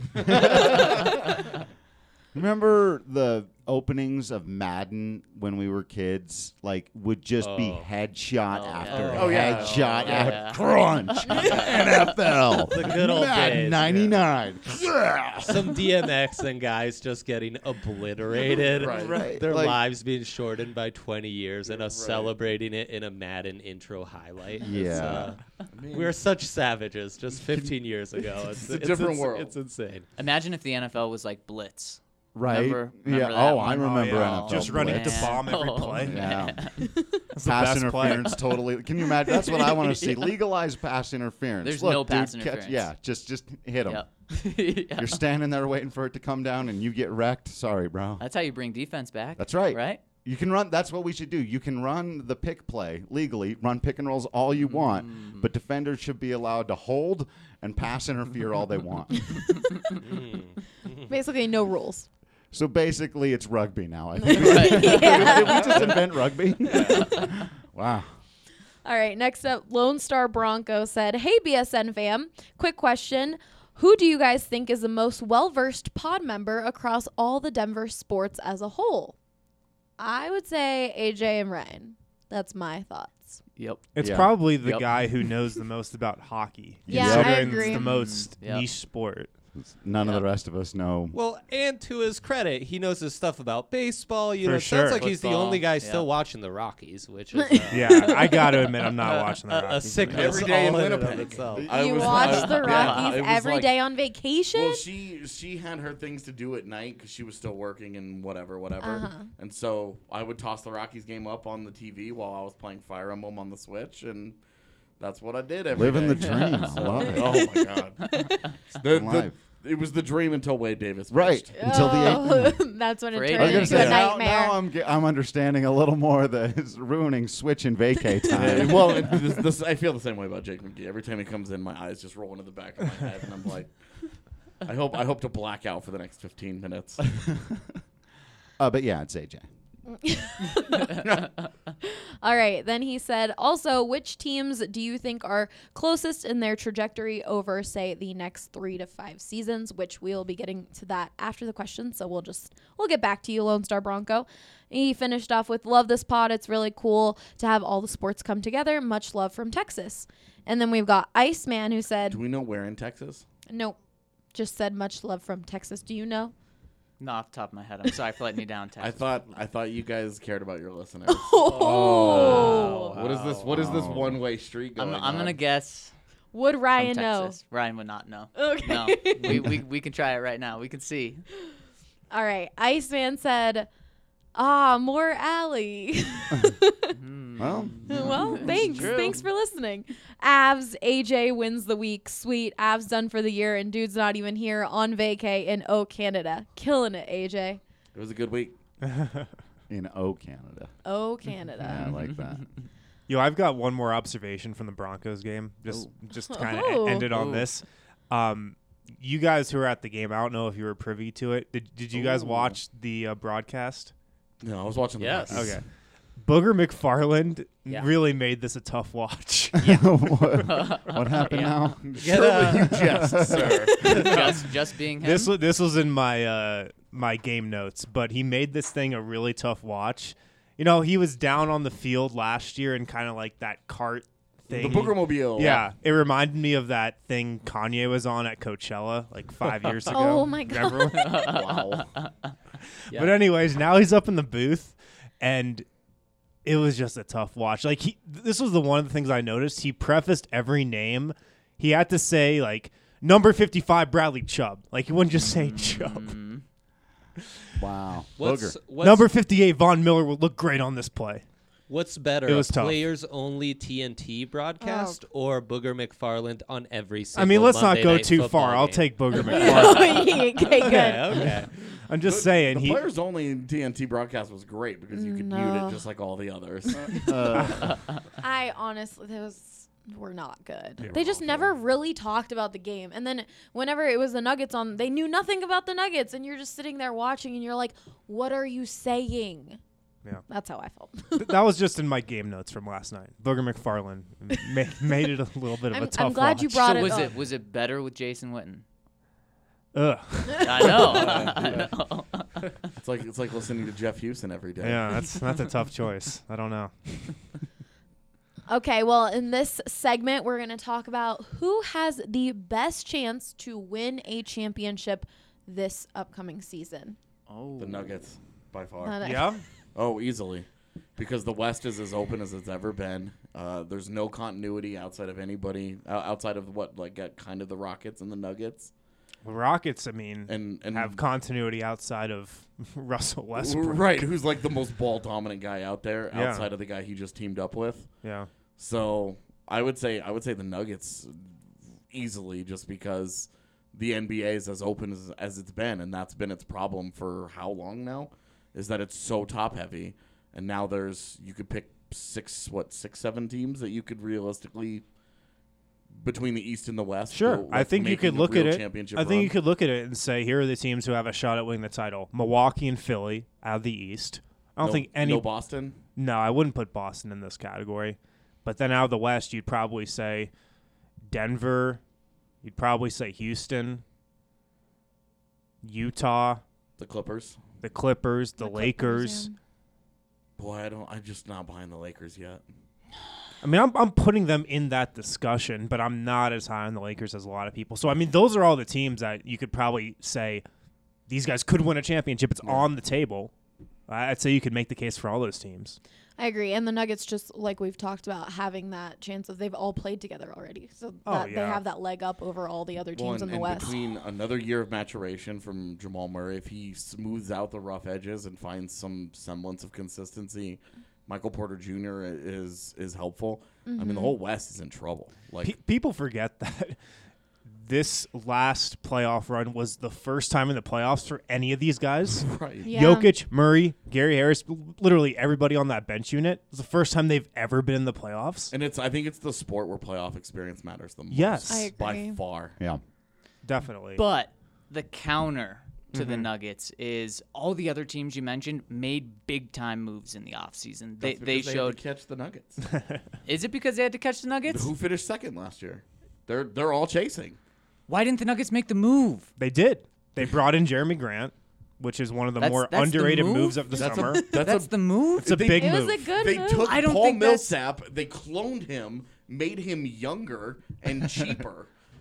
Speaker 10: Remember the openings of Madden when we were kids? Like, would just be headshot after
Speaker 12: yeah.
Speaker 11: Oh, yeah.
Speaker 10: headshot
Speaker 8: yeah.
Speaker 10: after crunch. NFL.
Speaker 12: The good old
Speaker 10: Madden
Speaker 12: days.
Speaker 10: 99.
Speaker 12: Some DMX and guys just getting obliterated.
Speaker 11: Right.
Speaker 12: Their
Speaker 10: Like-
Speaker 12: lives being shortened by 20 years and us celebrating it in a Madden intro highlight.
Speaker 10: Yeah.
Speaker 12: We're such savages just 15 years ago. It's
Speaker 11: a different world.
Speaker 12: It's insane.
Speaker 8: Imagine if the NFL was like Blitz.
Speaker 10: Right?
Speaker 8: Remember
Speaker 10: yeah.
Speaker 8: that
Speaker 10: Oh,
Speaker 8: one?
Speaker 10: I remember
Speaker 9: yeah.
Speaker 10: NFL.
Speaker 9: Just running
Speaker 10: Blitz.
Speaker 9: to bomb every
Speaker 8: Oh,
Speaker 9: play.
Speaker 10: Yeah.
Speaker 9: That's the
Speaker 10: Pass
Speaker 9: best play.
Speaker 10: interference, totally. Can you imagine? That's what I want to see. Legalize pass interference.
Speaker 8: There's
Speaker 10: Look,
Speaker 8: no pass
Speaker 10: dude,
Speaker 8: interference.
Speaker 10: yeah, just hit him.
Speaker 8: Yep. Yeah.
Speaker 10: You're standing there waiting for it to come down, and you get wrecked. Sorry, bro.
Speaker 8: That's how you bring defense back.
Speaker 10: That's right.
Speaker 8: Right?
Speaker 10: You can run. That's what we should do. You can run the pick play legally, run pick and rolls all you want, but defenders should be allowed to hold and pass interfere all they want.
Speaker 4: Basically, no rules.
Speaker 10: So basically, it's rugby now. I think.
Speaker 8: Right.
Speaker 10: Did we just invent rugby? Wow.
Speaker 4: All right, next up, Lone Star Bronco said, "Hey, BSN fam, quick question. Who do you guys think is the most well-versed pod member across all the Denver sports as a whole?" I would say AJ and Ryan. That's my thoughts.
Speaker 8: Yep.
Speaker 9: It's
Speaker 10: Yeah.
Speaker 9: probably the
Speaker 8: Yep.
Speaker 9: guy who knows the most about hockey.
Speaker 4: Yeah, I
Speaker 9: considering
Speaker 4: agree.
Speaker 9: it's the most
Speaker 8: Yep.
Speaker 9: niche sport.
Speaker 10: None of the rest of us know.
Speaker 12: Well, and to his credit, he knows his stuff about baseball. You
Speaker 9: For
Speaker 12: know, it sounds
Speaker 9: sure.
Speaker 12: like he's the
Speaker 8: Football,
Speaker 12: only guy
Speaker 8: yeah.
Speaker 12: still watching the Rockies, which is
Speaker 9: Yeah, I got to admit, I'm not watching the
Speaker 12: a
Speaker 9: Rockies.
Speaker 12: sickness
Speaker 11: Every day in
Speaker 12: all in and of
Speaker 11: Winnipeg.
Speaker 12: itself.
Speaker 4: You watch the Rockies
Speaker 11: it was
Speaker 4: every
Speaker 11: like-
Speaker 4: day on vacation?
Speaker 11: Well, she had her things to do at night because she was still working and whatever.
Speaker 4: Uh-huh.
Speaker 11: And so I would toss the Rockies game up on the TV while I was playing Fire Emblem on the Switch, and that's what I did every
Speaker 10: Living
Speaker 11: day.
Speaker 10: the dream. I love it.
Speaker 11: Oh my god!
Speaker 10: Life.
Speaker 11: It was the dream until Wade Davis.
Speaker 10: Right.
Speaker 11: pitched.
Speaker 10: Until the 8th.
Speaker 4: Oh, that's when it
Speaker 8: For
Speaker 4: turned
Speaker 10: I was gonna
Speaker 4: into
Speaker 10: say
Speaker 4: a nightmare.
Speaker 10: now I'm understanding a little more that it's ruining Switch and vacay time.
Speaker 11: Well, I feel the same way about Jake McGee. Every time he comes in, my eyes just roll into the back of my head, and I'm like, I hope to black out for the next 15 minutes.
Speaker 10: But yeah, it's AJ.
Speaker 4: All right. Then he said, also, which teams do you think are closest in their trajectory over, say, the next 3 to 5 seasons? Which we'll be getting to that after the question. So we'll get back to you, Lone Star Bronco. He finished off with, love this pod. It's really cool to have all the sports come together. Much love from Texas. And then we've got Iceman who said,
Speaker 11: Do we know where in Texas?
Speaker 4: nope, just said much love from Texas. Do you know?
Speaker 8: Not off the top of my head. I'm sorry for letting you down, Texas.
Speaker 11: I thought you guys cared about your listeners.
Speaker 4: Oh.
Speaker 11: What is this one-way street going
Speaker 8: I'm gonna
Speaker 11: on?
Speaker 8: guess.
Speaker 4: Would Ryan
Speaker 8: from
Speaker 4: know?
Speaker 8: Texas. Ryan would not know.
Speaker 4: Okay.
Speaker 8: No, we can try it right now. We can see.
Speaker 4: All right. Iceman said, more Allie. Well, thanks.
Speaker 8: true.
Speaker 4: Thanks for listening. Avs, AJ wins the week. Sweet. Avs done for the year, and dude's not even here on vacay in Canada. Killing it, AJ.
Speaker 11: It was a good week.
Speaker 10: In Canada.
Speaker 4: Canada.
Speaker 10: Yeah, I like that.
Speaker 9: Yo, I've got one more observation from the Broncos game. Just kind of
Speaker 4: Oh.
Speaker 9: ended on this. You guys who were at the game, I don't know if you were privy to it. Did you guys watch the broadcast?
Speaker 11: No, I was watching the
Speaker 12: Yes.
Speaker 11: Bucks.
Speaker 9: Okay. Booger McFarland
Speaker 12: Yeah.
Speaker 9: really made this a tough watch.
Speaker 10: What happened now?
Speaker 11: Surely you jest, sir.
Speaker 8: just being him.
Speaker 9: This was in my my game notes, but he made this thing a really tough watch. You know, he was down on the field last year and kind of like that cart
Speaker 11: The
Speaker 9: thing.
Speaker 11: Boogermobile.
Speaker 9: Yeah, it reminded me of that thing Kanye was on at Coachella like 5 years ago.
Speaker 4: Oh, my God.
Speaker 9: Remember?
Speaker 11: Wow.
Speaker 9: But anyways, now he's up in the booth, and it was just a tough watch. Like this was one of the things I noticed. He prefaced every name. He had to say like number 55 Bradley Chubb. Like he wouldn't just say Chubb.
Speaker 10: Wow.
Speaker 12: What's
Speaker 9: Number 58 Von Miller will look great on this play.
Speaker 12: What's better,
Speaker 9: It was
Speaker 12: a
Speaker 9: tough.
Speaker 12: players-only TNT broadcast or Booger McFarland on every single
Speaker 9: I mean, let's
Speaker 12: Monday
Speaker 9: not go
Speaker 12: Night
Speaker 9: too
Speaker 12: Football
Speaker 9: far. I'll
Speaker 12: game?
Speaker 9: take Booger McFarland.
Speaker 4: Okay, good.
Speaker 12: Okay.
Speaker 9: I'm just saying
Speaker 11: The
Speaker 9: he.
Speaker 11: players only TNT broadcast was great because you could mute
Speaker 4: No.
Speaker 11: it just like all the others.
Speaker 4: I honestly, those were not good.
Speaker 9: They were
Speaker 4: They just
Speaker 9: awful.
Speaker 4: never really talked about the game. And then whenever it was the Nuggets on, they knew nothing about the Nuggets. And you're just sitting there watching and you're like, what are you saying?
Speaker 9: Yeah.
Speaker 4: That's how I felt.
Speaker 9: That was just in my game notes from last night. Booger McFarland made it a little bit of a tough
Speaker 4: I'm glad you
Speaker 9: watch.
Speaker 4: brought
Speaker 8: So
Speaker 4: it up.
Speaker 8: was it better with Jason Witten?
Speaker 9: Ugh.
Speaker 8: I know. I know.
Speaker 11: It's like listening to Jeff Houston every day.
Speaker 9: Yeah, that's a tough choice. I don't know.
Speaker 4: Okay, well, in this segment, we're going to talk about who has the best chance to win a championship this upcoming season.
Speaker 8: Oh,
Speaker 11: The Nuggets, by far.
Speaker 9: Yeah.
Speaker 11: Oh, easily. Because the West is as open as it's ever been. There's no continuity outside of anybody, outside of what, like, kind of the Rockets and the Nuggets.
Speaker 9: The Rockets, I mean,
Speaker 11: And
Speaker 9: have continuity outside of Russell Westbrook.
Speaker 11: Right, who's like the most ball-dominant guy out there,
Speaker 9: Yeah.
Speaker 11: outside of the guy he just teamed up with.
Speaker 9: Yeah.
Speaker 11: So I would say the Nuggets easily, just because the NBA is as open as it's been, and that's been its problem for how long now? Is that it's so top heavy, and now you could pick 7 teams that you could realistically between the East and the West.
Speaker 9: Sure.
Speaker 11: go,
Speaker 9: I
Speaker 11: like,
Speaker 9: think you
Speaker 11: making
Speaker 9: could
Speaker 11: a
Speaker 9: look at
Speaker 11: real
Speaker 9: it.
Speaker 11: championship
Speaker 9: I think
Speaker 11: run.
Speaker 9: you could look at it and say, here are the teams who have a shot at winning the title: Milwaukee and Philly out of the East. I don't think any.
Speaker 11: No Boston.
Speaker 9: No, I wouldn't put Boston in this category. But then out of the West, you'd probably say Denver. You'd probably say Houston, Utah,
Speaker 11: The Clippers.
Speaker 9: the Clippers, the
Speaker 4: The Clippers,
Speaker 9: Lakers.
Speaker 4: yeah.
Speaker 11: Boy, I'm just not behind the Lakers yet.
Speaker 9: I mean, I'm putting them in that discussion, but I'm not as high on the Lakers as a lot of people. So, I mean, those are all the teams that you could probably say these guys could win a championship. It's on the table. I'd say you could make the case for all those teams.
Speaker 4: I agree. And the Nuggets, just like we've talked about, having that chance of they've all played together already. So that they
Speaker 9: yeah.
Speaker 4: have that leg up over all the other teams in the
Speaker 11: and
Speaker 4: West.
Speaker 11: between another year of maturation from Jamal Murray, if he smooths out the rough edges and finds some semblance of consistency, Michael Porter Jr. is helpful. I mean, the whole West is in trouble. Like
Speaker 9: People forget that this last playoff run was the first time in the playoffs for any of these guys.
Speaker 11: right.
Speaker 4: Yeah.
Speaker 9: Jokic, Murray, Gary Harris, literally everybody on that bench unit. It was the first time they've ever been in the playoffs.
Speaker 11: And I think it's the sport where playoff experience matters the most.
Speaker 9: Yes.
Speaker 4: I
Speaker 11: by
Speaker 4: agree.
Speaker 11: far.
Speaker 10: Yeah.
Speaker 9: Definitely.
Speaker 8: But the counter to the Nuggets is all the other teams you mentioned made big time moves in the offseason. They
Speaker 11: That's because
Speaker 8: showed.
Speaker 11: had to catch the Nuggets.
Speaker 8: Is it because they had to catch the Nuggets?
Speaker 11: Who finished second last year? They're all chasing.
Speaker 8: Why didn't the Nuggets make the move?
Speaker 9: They did. They brought in Jeremy Grant, which is one of the more
Speaker 8: That's the
Speaker 9: underrated
Speaker 8: move?
Speaker 9: moves of the summer.
Speaker 8: That's the move.
Speaker 9: It's a big
Speaker 4: It
Speaker 9: move.
Speaker 4: was a good
Speaker 11: They
Speaker 4: move.
Speaker 11: took
Speaker 8: I don't
Speaker 11: Paul
Speaker 8: think that's-
Speaker 11: Millsap, they cloned him, made him younger and cheaper.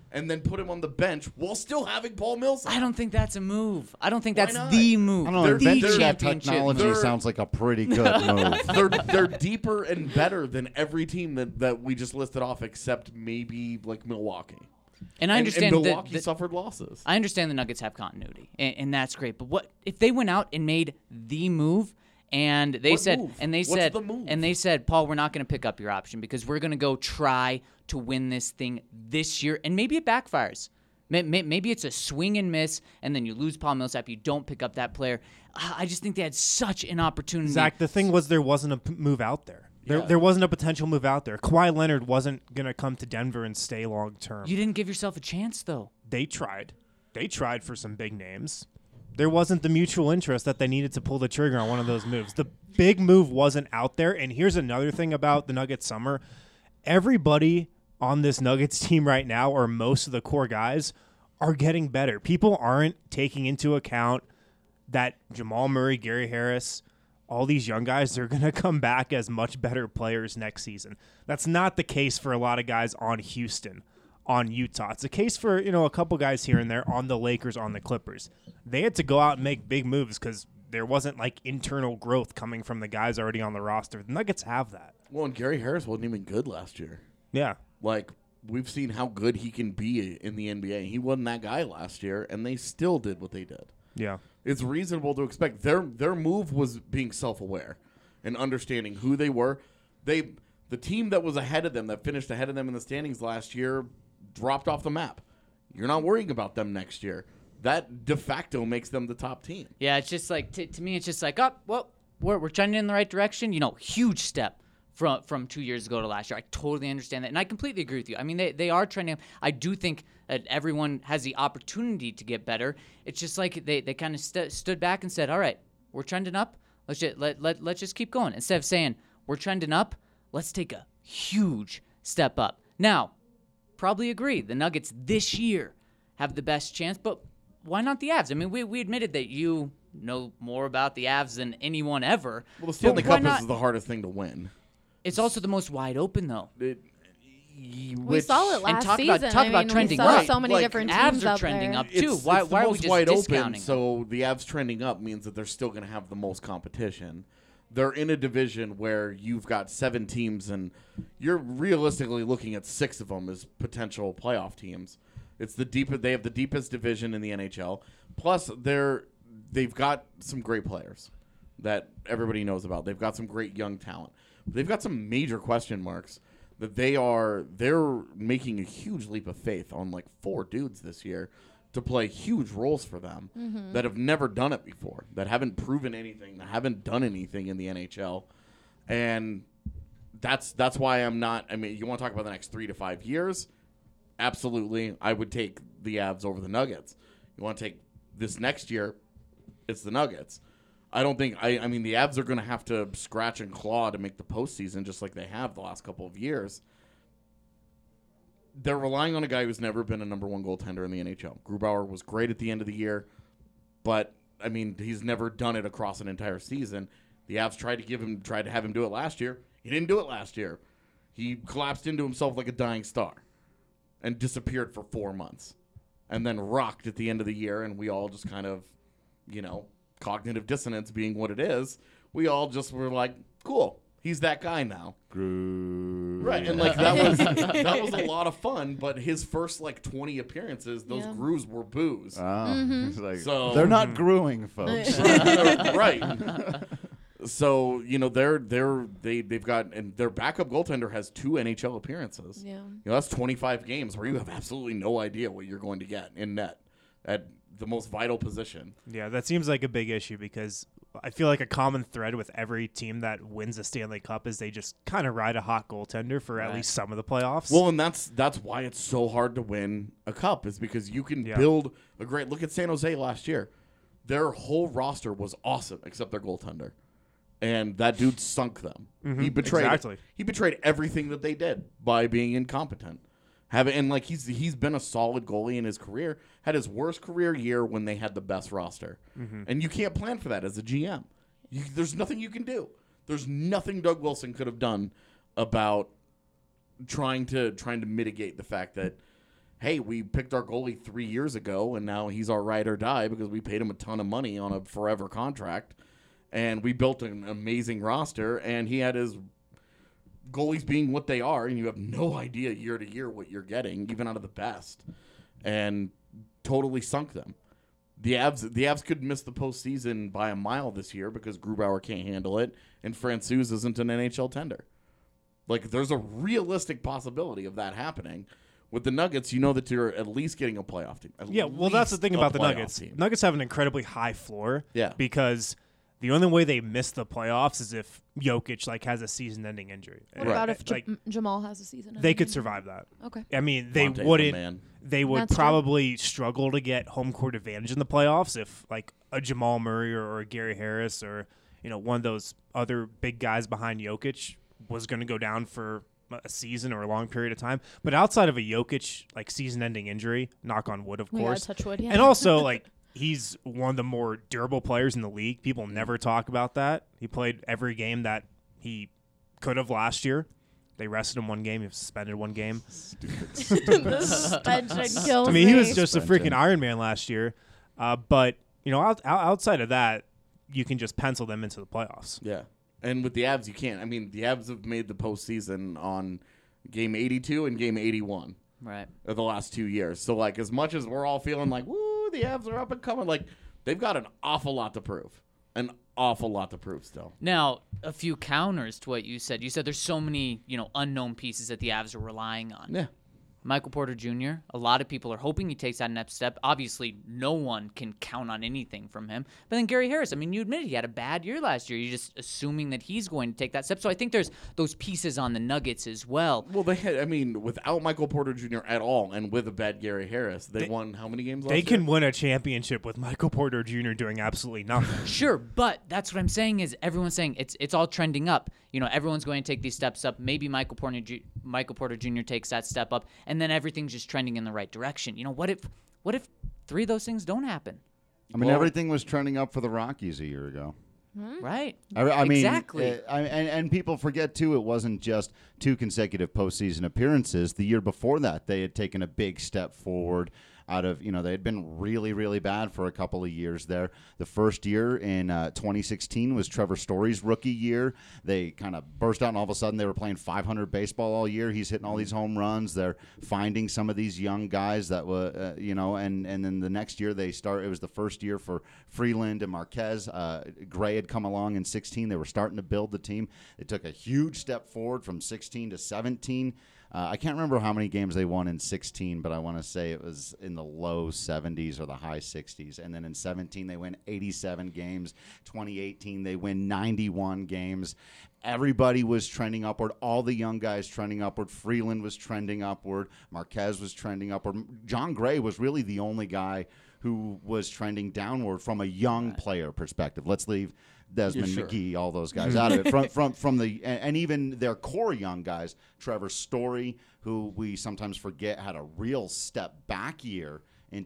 Speaker 11: and then put him on the bench while still having Paul Millsap.
Speaker 8: I don't think that's a move. I don't think
Speaker 11: Why
Speaker 8: that's
Speaker 11: not?
Speaker 8: the move.
Speaker 10: I don't know.
Speaker 8: The
Speaker 10: Inventing that
Speaker 8: championship
Speaker 10: technology
Speaker 8: move.
Speaker 10: sounds like a pretty good move.
Speaker 11: They're deeper and better than every team that we just listed off, except maybe like Milwaukee.
Speaker 8: And I understand
Speaker 11: and
Speaker 8: that
Speaker 11: Milwaukee suffered losses.
Speaker 8: I understand the Nuggets have continuity, and that's great. But what if they went out and made the move? And they
Speaker 11: What
Speaker 8: said,
Speaker 11: move?
Speaker 8: and they
Speaker 11: What's
Speaker 8: said,
Speaker 11: the move?
Speaker 8: and they said, Paul, we're not going to pick up your option because we're going to go try to win this thing this year, and maybe it backfires. Maybe it's a swing and miss, and then you lose Paul Millsap. You don't pick up that player. I just think they had such an opportunity.
Speaker 9: Zach, the thing was there wasn't a move out there. There wasn't a potential move out there. Kawhi Leonard wasn't going to come to Denver and stay long term.
Speaker 8: You didn't give yourself a chance, though.
Speaker 9: They tried. They tried for some big names. There wasn't the mutual interest that they needed to pull the trigger on one of those moves. The big move wasn't out there. And here's another thing about the Nuggets summer. Everybody on this Nuggets team right now, or most of the core guys, are getting better. People aren't taking into account that Jamal Murray, Gary Harris, all these young guys, they're going to come back as much better players next season. That's not the case for a lot of guys on Houston, on Utah. It's the case for, a couple guys here and there on the Lakers, on the Clippers. They had to go out and make big moves because there wasn't like internal growth coming from the guys already on the roster. The Nuggets have that.
Speaker 11: Well, and Gary Harris wasn't even good last year.
Speaker 9: Yeah.
Speaker 11: Like, we've seen how good he can be in the NBA. He wasn't that guy last year, and they still did what they did.
Speaker 9: Yeah.
Speaker 11: It's reasonable to expect. Their move was being self-aware and understanding who they were. The team that was ahead of them, that finished ahead of them in the standings last year, dropped off the map. You're not worrying about them next year. That de facto makes them the top team.
Speaker 8: Yeah, it's just like, to me, it's just like, oh, well, we're trending in the right direction. Huge step from 2 years ago to last year. I totally understand that, and I completely agree with you. I mean, they are trending. I do think that everyone has the opportunity to get better. It's just like they kind of stood back and said, all right, we're trending up. Let's just keep going. Instead of saying, we're trending up, let's take a huge step up. Now, probably agree, the Nuggets this year have the best chance, but why not the Avs? I mean, we admitted that you know more about the Avs than anyone ever.
Speaker 11: Well, the Stanley
Speaker 8: But why
Speaker 11: Cup is
Speaker 8: not-
Speaker 11: the hardest thing to win.
Speaker 8: It's also the most wide open, though.
Speaker 4: We saw it last
Speaker 8: talk
Speaker 4: season.
Speaker 8: Talk about
Speaker 4: we
Speaker 8: trending
Speaker 4: saw
Speaker 8: up.
Speaker 4: so many
Speaker 11: Like,
Speaker 4: different
Speaker 8: Avs
Speaker 4: teams
Speaker 8: are
Speaker 4: out
Speaker 8: trending
Speaker 4: there.
Speaker 8: up too.
Speaker 11: It's
Speaker 8: Why
Speaker 11: the
Speaker 8: are we
Speaker 11: most
Speaker 8: just
Speaker 11: wide
Speaker 8: discounting
Speaker 11: open?
Speaker 8: them?
Speaker 11: So the Avs trending up means that they're still going to have the most competition. They're in a division where you've got 7 teams, and you're realistically looking at 6 of them as potential playoff teams. It's the deepest. They have the deepest division in the NHL. Plus, they've got some great players that everybody knows about. They've got some great young talent. They've got some major question marks that they're making a huge leap of faith on like 4 dudes this year to play huge roles for them that have never done it before, that haven't proven anything, that haven't done anything in the NHL. And that's why I'm not. I mean, you want to talk about the next 3 to 5 years? Absolutely, I would take the Avs over the Nuggets. You want to take this next year? It's the Nuggets. I don't think. I mean, the Avs are going to have to scratch and claw to make the postseason, just like they have the last couple of years. They're relying on a guy who's never been a number 1 goaltender in the NHL. Grubauer was great at the end of the year, but I mean, he's never done it across an entire season. The Avs tried to have him do it last year. He didn't do it last year. He collapsed into himself like a dying star and disappeared for 4 months, and then rocked at the end of the year. And we all just kind of, cognitive dissonance being what it is, we all just were like, cool, he's that guy now. Right, and like that was a lot of fun, but his first 20 appearances, those grooves were booze.
Speaker 10: It's like,
Speaker 11: So
Speaker 10: they're not growing, folks.
Speaker 11: Right. So, they've got, and their backup goaltender has 2 NHL appearances.
Speaker 4: Yeah.
Speaker 11: That's 25 games where you have absolutely no idea what you're going to get in net at the most vital position.
Speaker 9: Yeah, that seems like a big issue because I feel like a common thread with every team that wins a Stanley Cup is they just kind of ride a hot goaltender for at least some of the playoffs.
Speaker 11: Well, and that's why it's so hard to win a cup, is because you can build a great. Look at San Jose last year. Their whole roster was awesome except their goaltender. And that dude sunk them. He betrayed everything that they did by being incompetent. He's been a solid goalie in his career. Had his worst career year when they had the best roster, and you can't plan for that as a GM. There's nothing you can do. There's nothing Doug Wilson could have done about trying to mitigate the fact that, hey, we picked our goalie 3 years ago, and now he's our ride or die because we paid him a ton of money on a forever contract, and we built an amazing roster, and he had his goalies being what they are, and you have no idea year to year what you're getting, even out of the best, and totally sunk them. The Avs could miss the postseason by a mile this year because Grubauer can't handle it, and Francouz isn't an NHL tender. Like, there's a realistic possibility of that happening. With the Nuggets, you know that you're at least getting a playoff team.
Speaker 9: Yeah, well, that's the thing about the Nuggets.
Speaker 11: Team.
Speaker 9: Nuggets have an incredibly high floor.
Speaker 11: Yeah.
Speaker 9: Because the only way they miss the playoffs is if Jokic has a season-ending injury.
Speaker 4: What about if Jamal has a season-ending
Speaker 9: They could
Speaker 4: injury?
Speaker 9: survive that.
Speaker 4: Okay.
Speaker 9: I mean, they
Speaker 11: Monte's
Speaker 9: wouldn't.
Speaker 11: the man.
Speaker 9: They would
Speaker 4: That's
Speaker 9: probably struggle to get home court advantage in the playoffs if a Jamal Murray or a Gary Harris or one of those other big guys behind Jokic was going to go down for a season or a long period of time. But outside of a Jokic season-ending injury, knock on wood, of
Speaker 4: We
Speaker 9: course,
Speaker 4: gotta touch wood, yeah.
Speaker 9: and also he's one of the more durable players in the league. People never talk about that. He played every game that he could have last year. They rested him one game. He was suspended one game.
Speaker 4: The suspension kills
Speaker 9: I mean, he was
Speaker 4: me.
Speaker 9: just a freaking Iron Man last year. But outside of that, you can just pencil them into the playoffs.
Speaker 11: Yeah. And with the Avs, you can't. I mean, the Avs have made the postseason on game 82 and game 81.
Speaker 8: Right.
Speaker 11: Of the last 2 years. So, as much as we're all feeling woo, the Avs are up and coming, they've got an awful lot to prove. An awful lot to prove still.
Speaker 8: Now, a few counters to what you said. You said there's so many, unknown pieces that the Avs are relying on.
Speaker 11: Yeah.
Speaker 8: Michael Porter Jr., a lot of people are hoping he takes that next step. Obviously, no one can count on anything from him. But then Gary Harris, I mean, you admitted he had a bad year last year. You're just assuming that he's going to take that step. So I think there's those pieces on the Nuggets as well.
Speaker 11: Well, without Michael Porter Jr. at all and with a bad Gary Harris, they won how many games last year?
Speaker 9: They can win a championship with Michael Porter Jr. doing absolutely nothing.
Speaker 8: Sure, but that's what I'm saying is everyone's saying it's all trending up. Everyone's going to take these steps up. Maybe Michael Porter Jr. takes that step up, and then everything's just trending in the right direction. What if three of those things don't happen?
Speaker 10: I mean, everything was trending up for the Rockies a year ago.
Speaker 8: Right.
Speaker 10: I mean,
Speaker 8: exactly.
Speaker 10: And people forget, too, it wasn't just 2 consecutive postseason appearances. The year before that, they had taken a big step forward out of, they had been really, really bad for a couple of years there. The first year in 2016 was Trevor Story's rookie year. They kind of burst out, and all of a sudden they were playing 500 baseball all year. He's hitting all these home runs. They're finding some of these young guys that were, and then the next year it was the first year for Freeland and Marquez. Gray had come along in 16. They were starting to build the team. They took a huge step forward from 16 to 17. I can't remember how many games they won in 16, but I want to say it was in the low 70s or the high 60s. And then in 17, they win 87 games. 2018, they win 91 games. Everybody was trending upward. All the young guys trending upward. Freeland was trending upward. Marquez was trending upward. John Gray was really the only guy who was trending downward from a young player perspective. Let's leave Desmond McGee, all those guys out of it. From the and even their core young guys, Trevor Story, who we sometimes forget had a real step back year in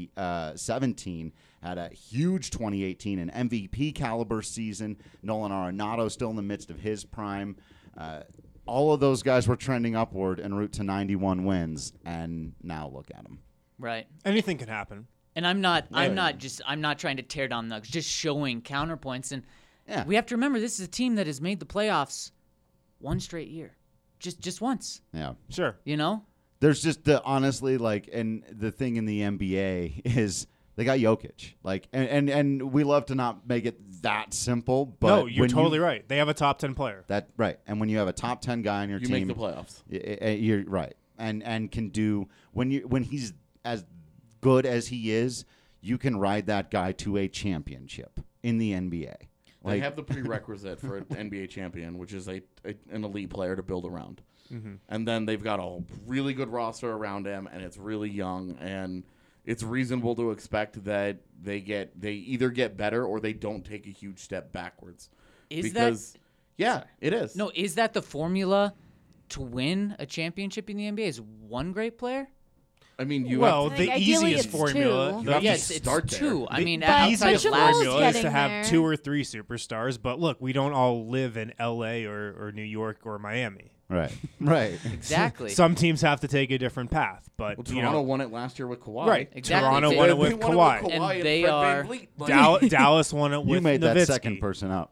Speaker 10: 2017, had a huge 2018, an MVP caliber season. Nolan Arenado still in the midst of his prime. All of those guys were trending upward en route to 91 wins, and now look at them.
Speaker 8: Right.
Speaker 9: Anything can happen.
Speaker 8: And I'm not trying to tear down the Nuggets, just showing counterpoints. And
Speaker 10: Yeah.
Speaker 8: we have to remember this is a team that has made the playoffs one straight year. Just once.
Speaker 10: Yeah.
Speaker 9: Sure.
Speaker 10: There's just honestly, and the thing in the NBA is they got Jokic. And we love to not make it that simple, but
Speaker 9: no, you're totally right. They have a top 10 player.
Speaker 10: Right. And when you have a top 10 guy on your
Speaker 11: You
Speaker 10: team,
Speaker 11: make the playoffs.
Speaker 10: You're right. And can do when he's as good as he is, you can ride that guy to a championship in the NBA.
Speaker 11: They have the prerequisite for an NBA champion, which is an elite player to build around.
Speaker 9: Mm-hmm.
Speaker 11: And then they've got a really good roster around him, and it's really young, and it's reasonable to expect that they either get better or they don't take a huge step backwards. Yeah, it is.
Speaker 8: No, is that the formula to win a championship in the NBA? Is one great player?
Speaker 11: I mean,
Speaker 9: the
Speaker 4: ideally
Speaker 9: easiest
Speaker 4: it's
Speaker 9: formula.
Speaker 11: You have to
Speaker 8: Yes,
Speaker 11: start
Speaker 8: it's
Speaker 11: there.
Speaker 8: two. I mean,
Speaker 9: The
Speaker 8: outside
Speaker 9: easiest
Speaker 8: of
Speaker 4: Jamal's
Speaker 9: formula is to
Speaker 4: getting
Speaker 9: have
Speaker 4: there.
Speaker 9: 2 or 3 superstars. But look, we don't all live in L.A. or New York or Miami.
Speaker 10: Right. Right.
Speaker 8: Exactly.
Speaker 9: Some teams have to take a different path, but
Speaker 11: Well, Toronto won it last year with Kawhi.
Speaker 9: Right.
Speaker 8: Exactly.
Speaker 9: Toronto
Speaker 8: They-
Speaker 9: won
Speaker 8: they
Speaker 9: it with
Speaker 11: won
Speaker 9: Kawhi.
Speaker 11: Kawhi
Speaker 8: And
Speaker 11: and
Speaker 8: they
Speaker 11: Fred
Speaker 8: are-
Speaker 11: VanVleet. Like,
Speaker 9: Dallas won it with
Speaker 10: You made
Speaker 9: Nowitzki.
Speaker 10: that second person up.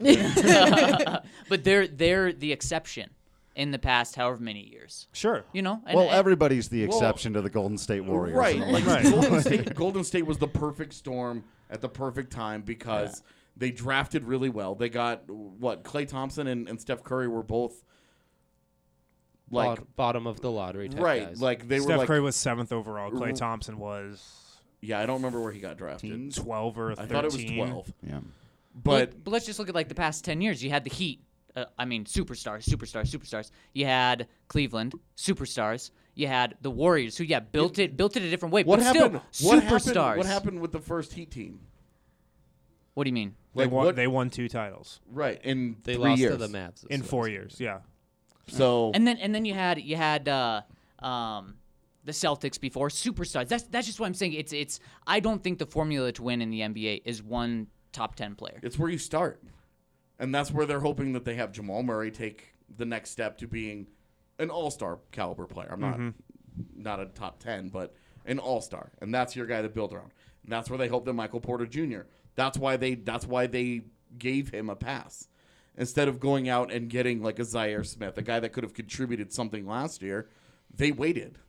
Speaker 8: But they're the exception in the past however many years.
Speaker 9: Sure.
Speaker 8: You know? And,
Speaker 10: Well,
Speaker 8: and-
Speaker 10: everybody's the exception to the Golden State Warriors.
Speaker 11: Right. Like
Speaker 9: Right.
Speaker 11: Golden State was the perfect storm at the perfect time because they drafted really well. They got Klay Thompson and Steph Curry were both like
Speaker 12: bottom of the lottery type
Speaker 11: right.
Speaker 12: guys.
Speaker 11: Like they
Speaker 9: Steph
Speaker 11: were like
Speaker 9: Curry was 7th overall. Klay Thompson was
Speaker 11: yeah. I don't remember where he got drafted.
Speaker 9: 12 or 13.
Speaker 11: I thought it was 12.
Speaker 10: Yeah.
Speaker 11: But
Speaker 8: let's just look at like the past 10 years. You had the Heat. Superstars. You had Cleveland, superstars. You had the Warriors, who built it a different way.
Speaker 11: what
Speaker 8: but
Speaker 11: happened?
Speaker 8: Still,
Speaker 11: What
Speaker 8: superstars.
Speaker 11: happened? What happened with the first Heat team?
Speaker 8: What do you mean?
Speaker 9: They won 2 titles
Speaker 11: Right in
Speaker 12: they
Speaker 11: 3
Speaker 12: lost
Speaker 11: years.
Speaker 12: to the Mavs
Speaker 9: in 4 years. Yeah.
Speaker 11: So
Speaker 8: And then you had the Celtics before superstars. That's just what I'm saying. It's I don't think the formula to win in the NBA is one top 10 player.
Speaker 11: it's where you start. And that's where they're hoping that they have Jamal Murray take the next step to being an all-star caliber player. I'm not a top 10, but an all-star. And that's your guy to build around. And that's where they hope that Michael Porter Jr. That's why they gave him a pass. Instead of going out and getting like a Zaire Smith, a guy that could have contributed something last year, they waited.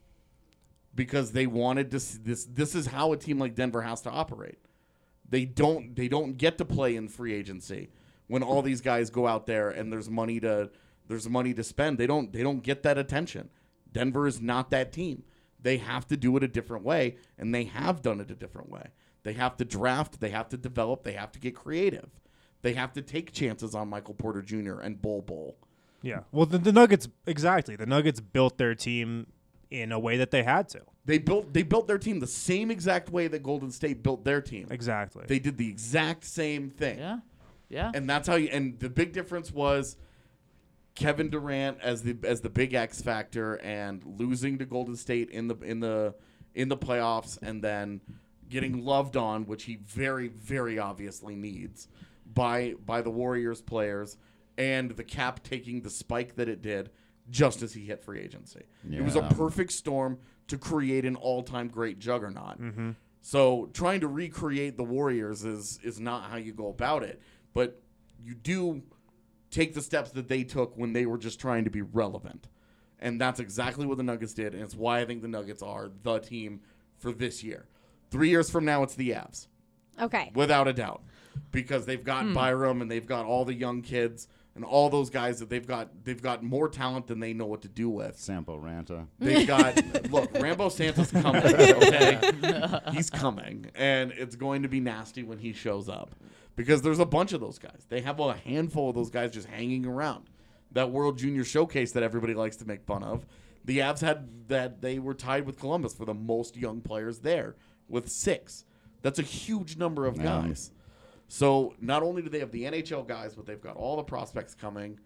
Speaker 11: Because they wanted to see this is how a team like Denver has to operate. They don't get to play in free agency. When all these guys go out there and there's money to spend, they don't get that attention. Denver is not that team. They have to do it a different way, and they have done it a different way. They have to draft, they have to develop, they have to get creative. They have to take chances on Michael Porter Jr. and Bol.
Speaker 9: Yeah. Well, the Nuggets exactly. The Nuggets built their team in a way that they had to.
Speaker 11: They built their team the same exact way that Golden State built their team.
Speaker 9: Exactly.
Speaker 11: They did the exact same thing.
Speaker 8: Yeah. Yeah.
Speaker 11: And that's how and the big difference was Kevin Durant as the big X factor and losing to Golden State in the playoffs and then getting loved on, which he very, very obviously needs by the Warriors players, and the cap taking the spike that it did just as he hit free agency. It was a perfect storm to create an all-time great juggernaut.
Speaker 9: Mm-hmm.
Speaker 11: So trying to recreate the Warriors is not how you go about it. But you do take the steps that they took when they were just trying to be relevant. And that's exactly what the Nuggets did, and it's why I think the Nuggets are the team for this year. 3 years from now, it's the Avs.
Speaker 4: Okay.
Speaker 11: Without a doubt. Because they've got Byram and they've got all the young kids and all those guys that they've got more talent than they know what to do with.
Speaker 10: Sampo Ranta.
Speaker 11: They've got look, Rambo Santa's coming, okay? He's coming. And it's going to be nasty when he shows up. Because there's a bunch of those guys. They have a handful of those guys just hanging around. That World Junior Showcase that everybody likes to make fun of. The Avs had that they were tied with Columbus for the most young players there with 6. That's a huge number of guys. So not only do they have the NHL guys, but they've got all the prospects coming.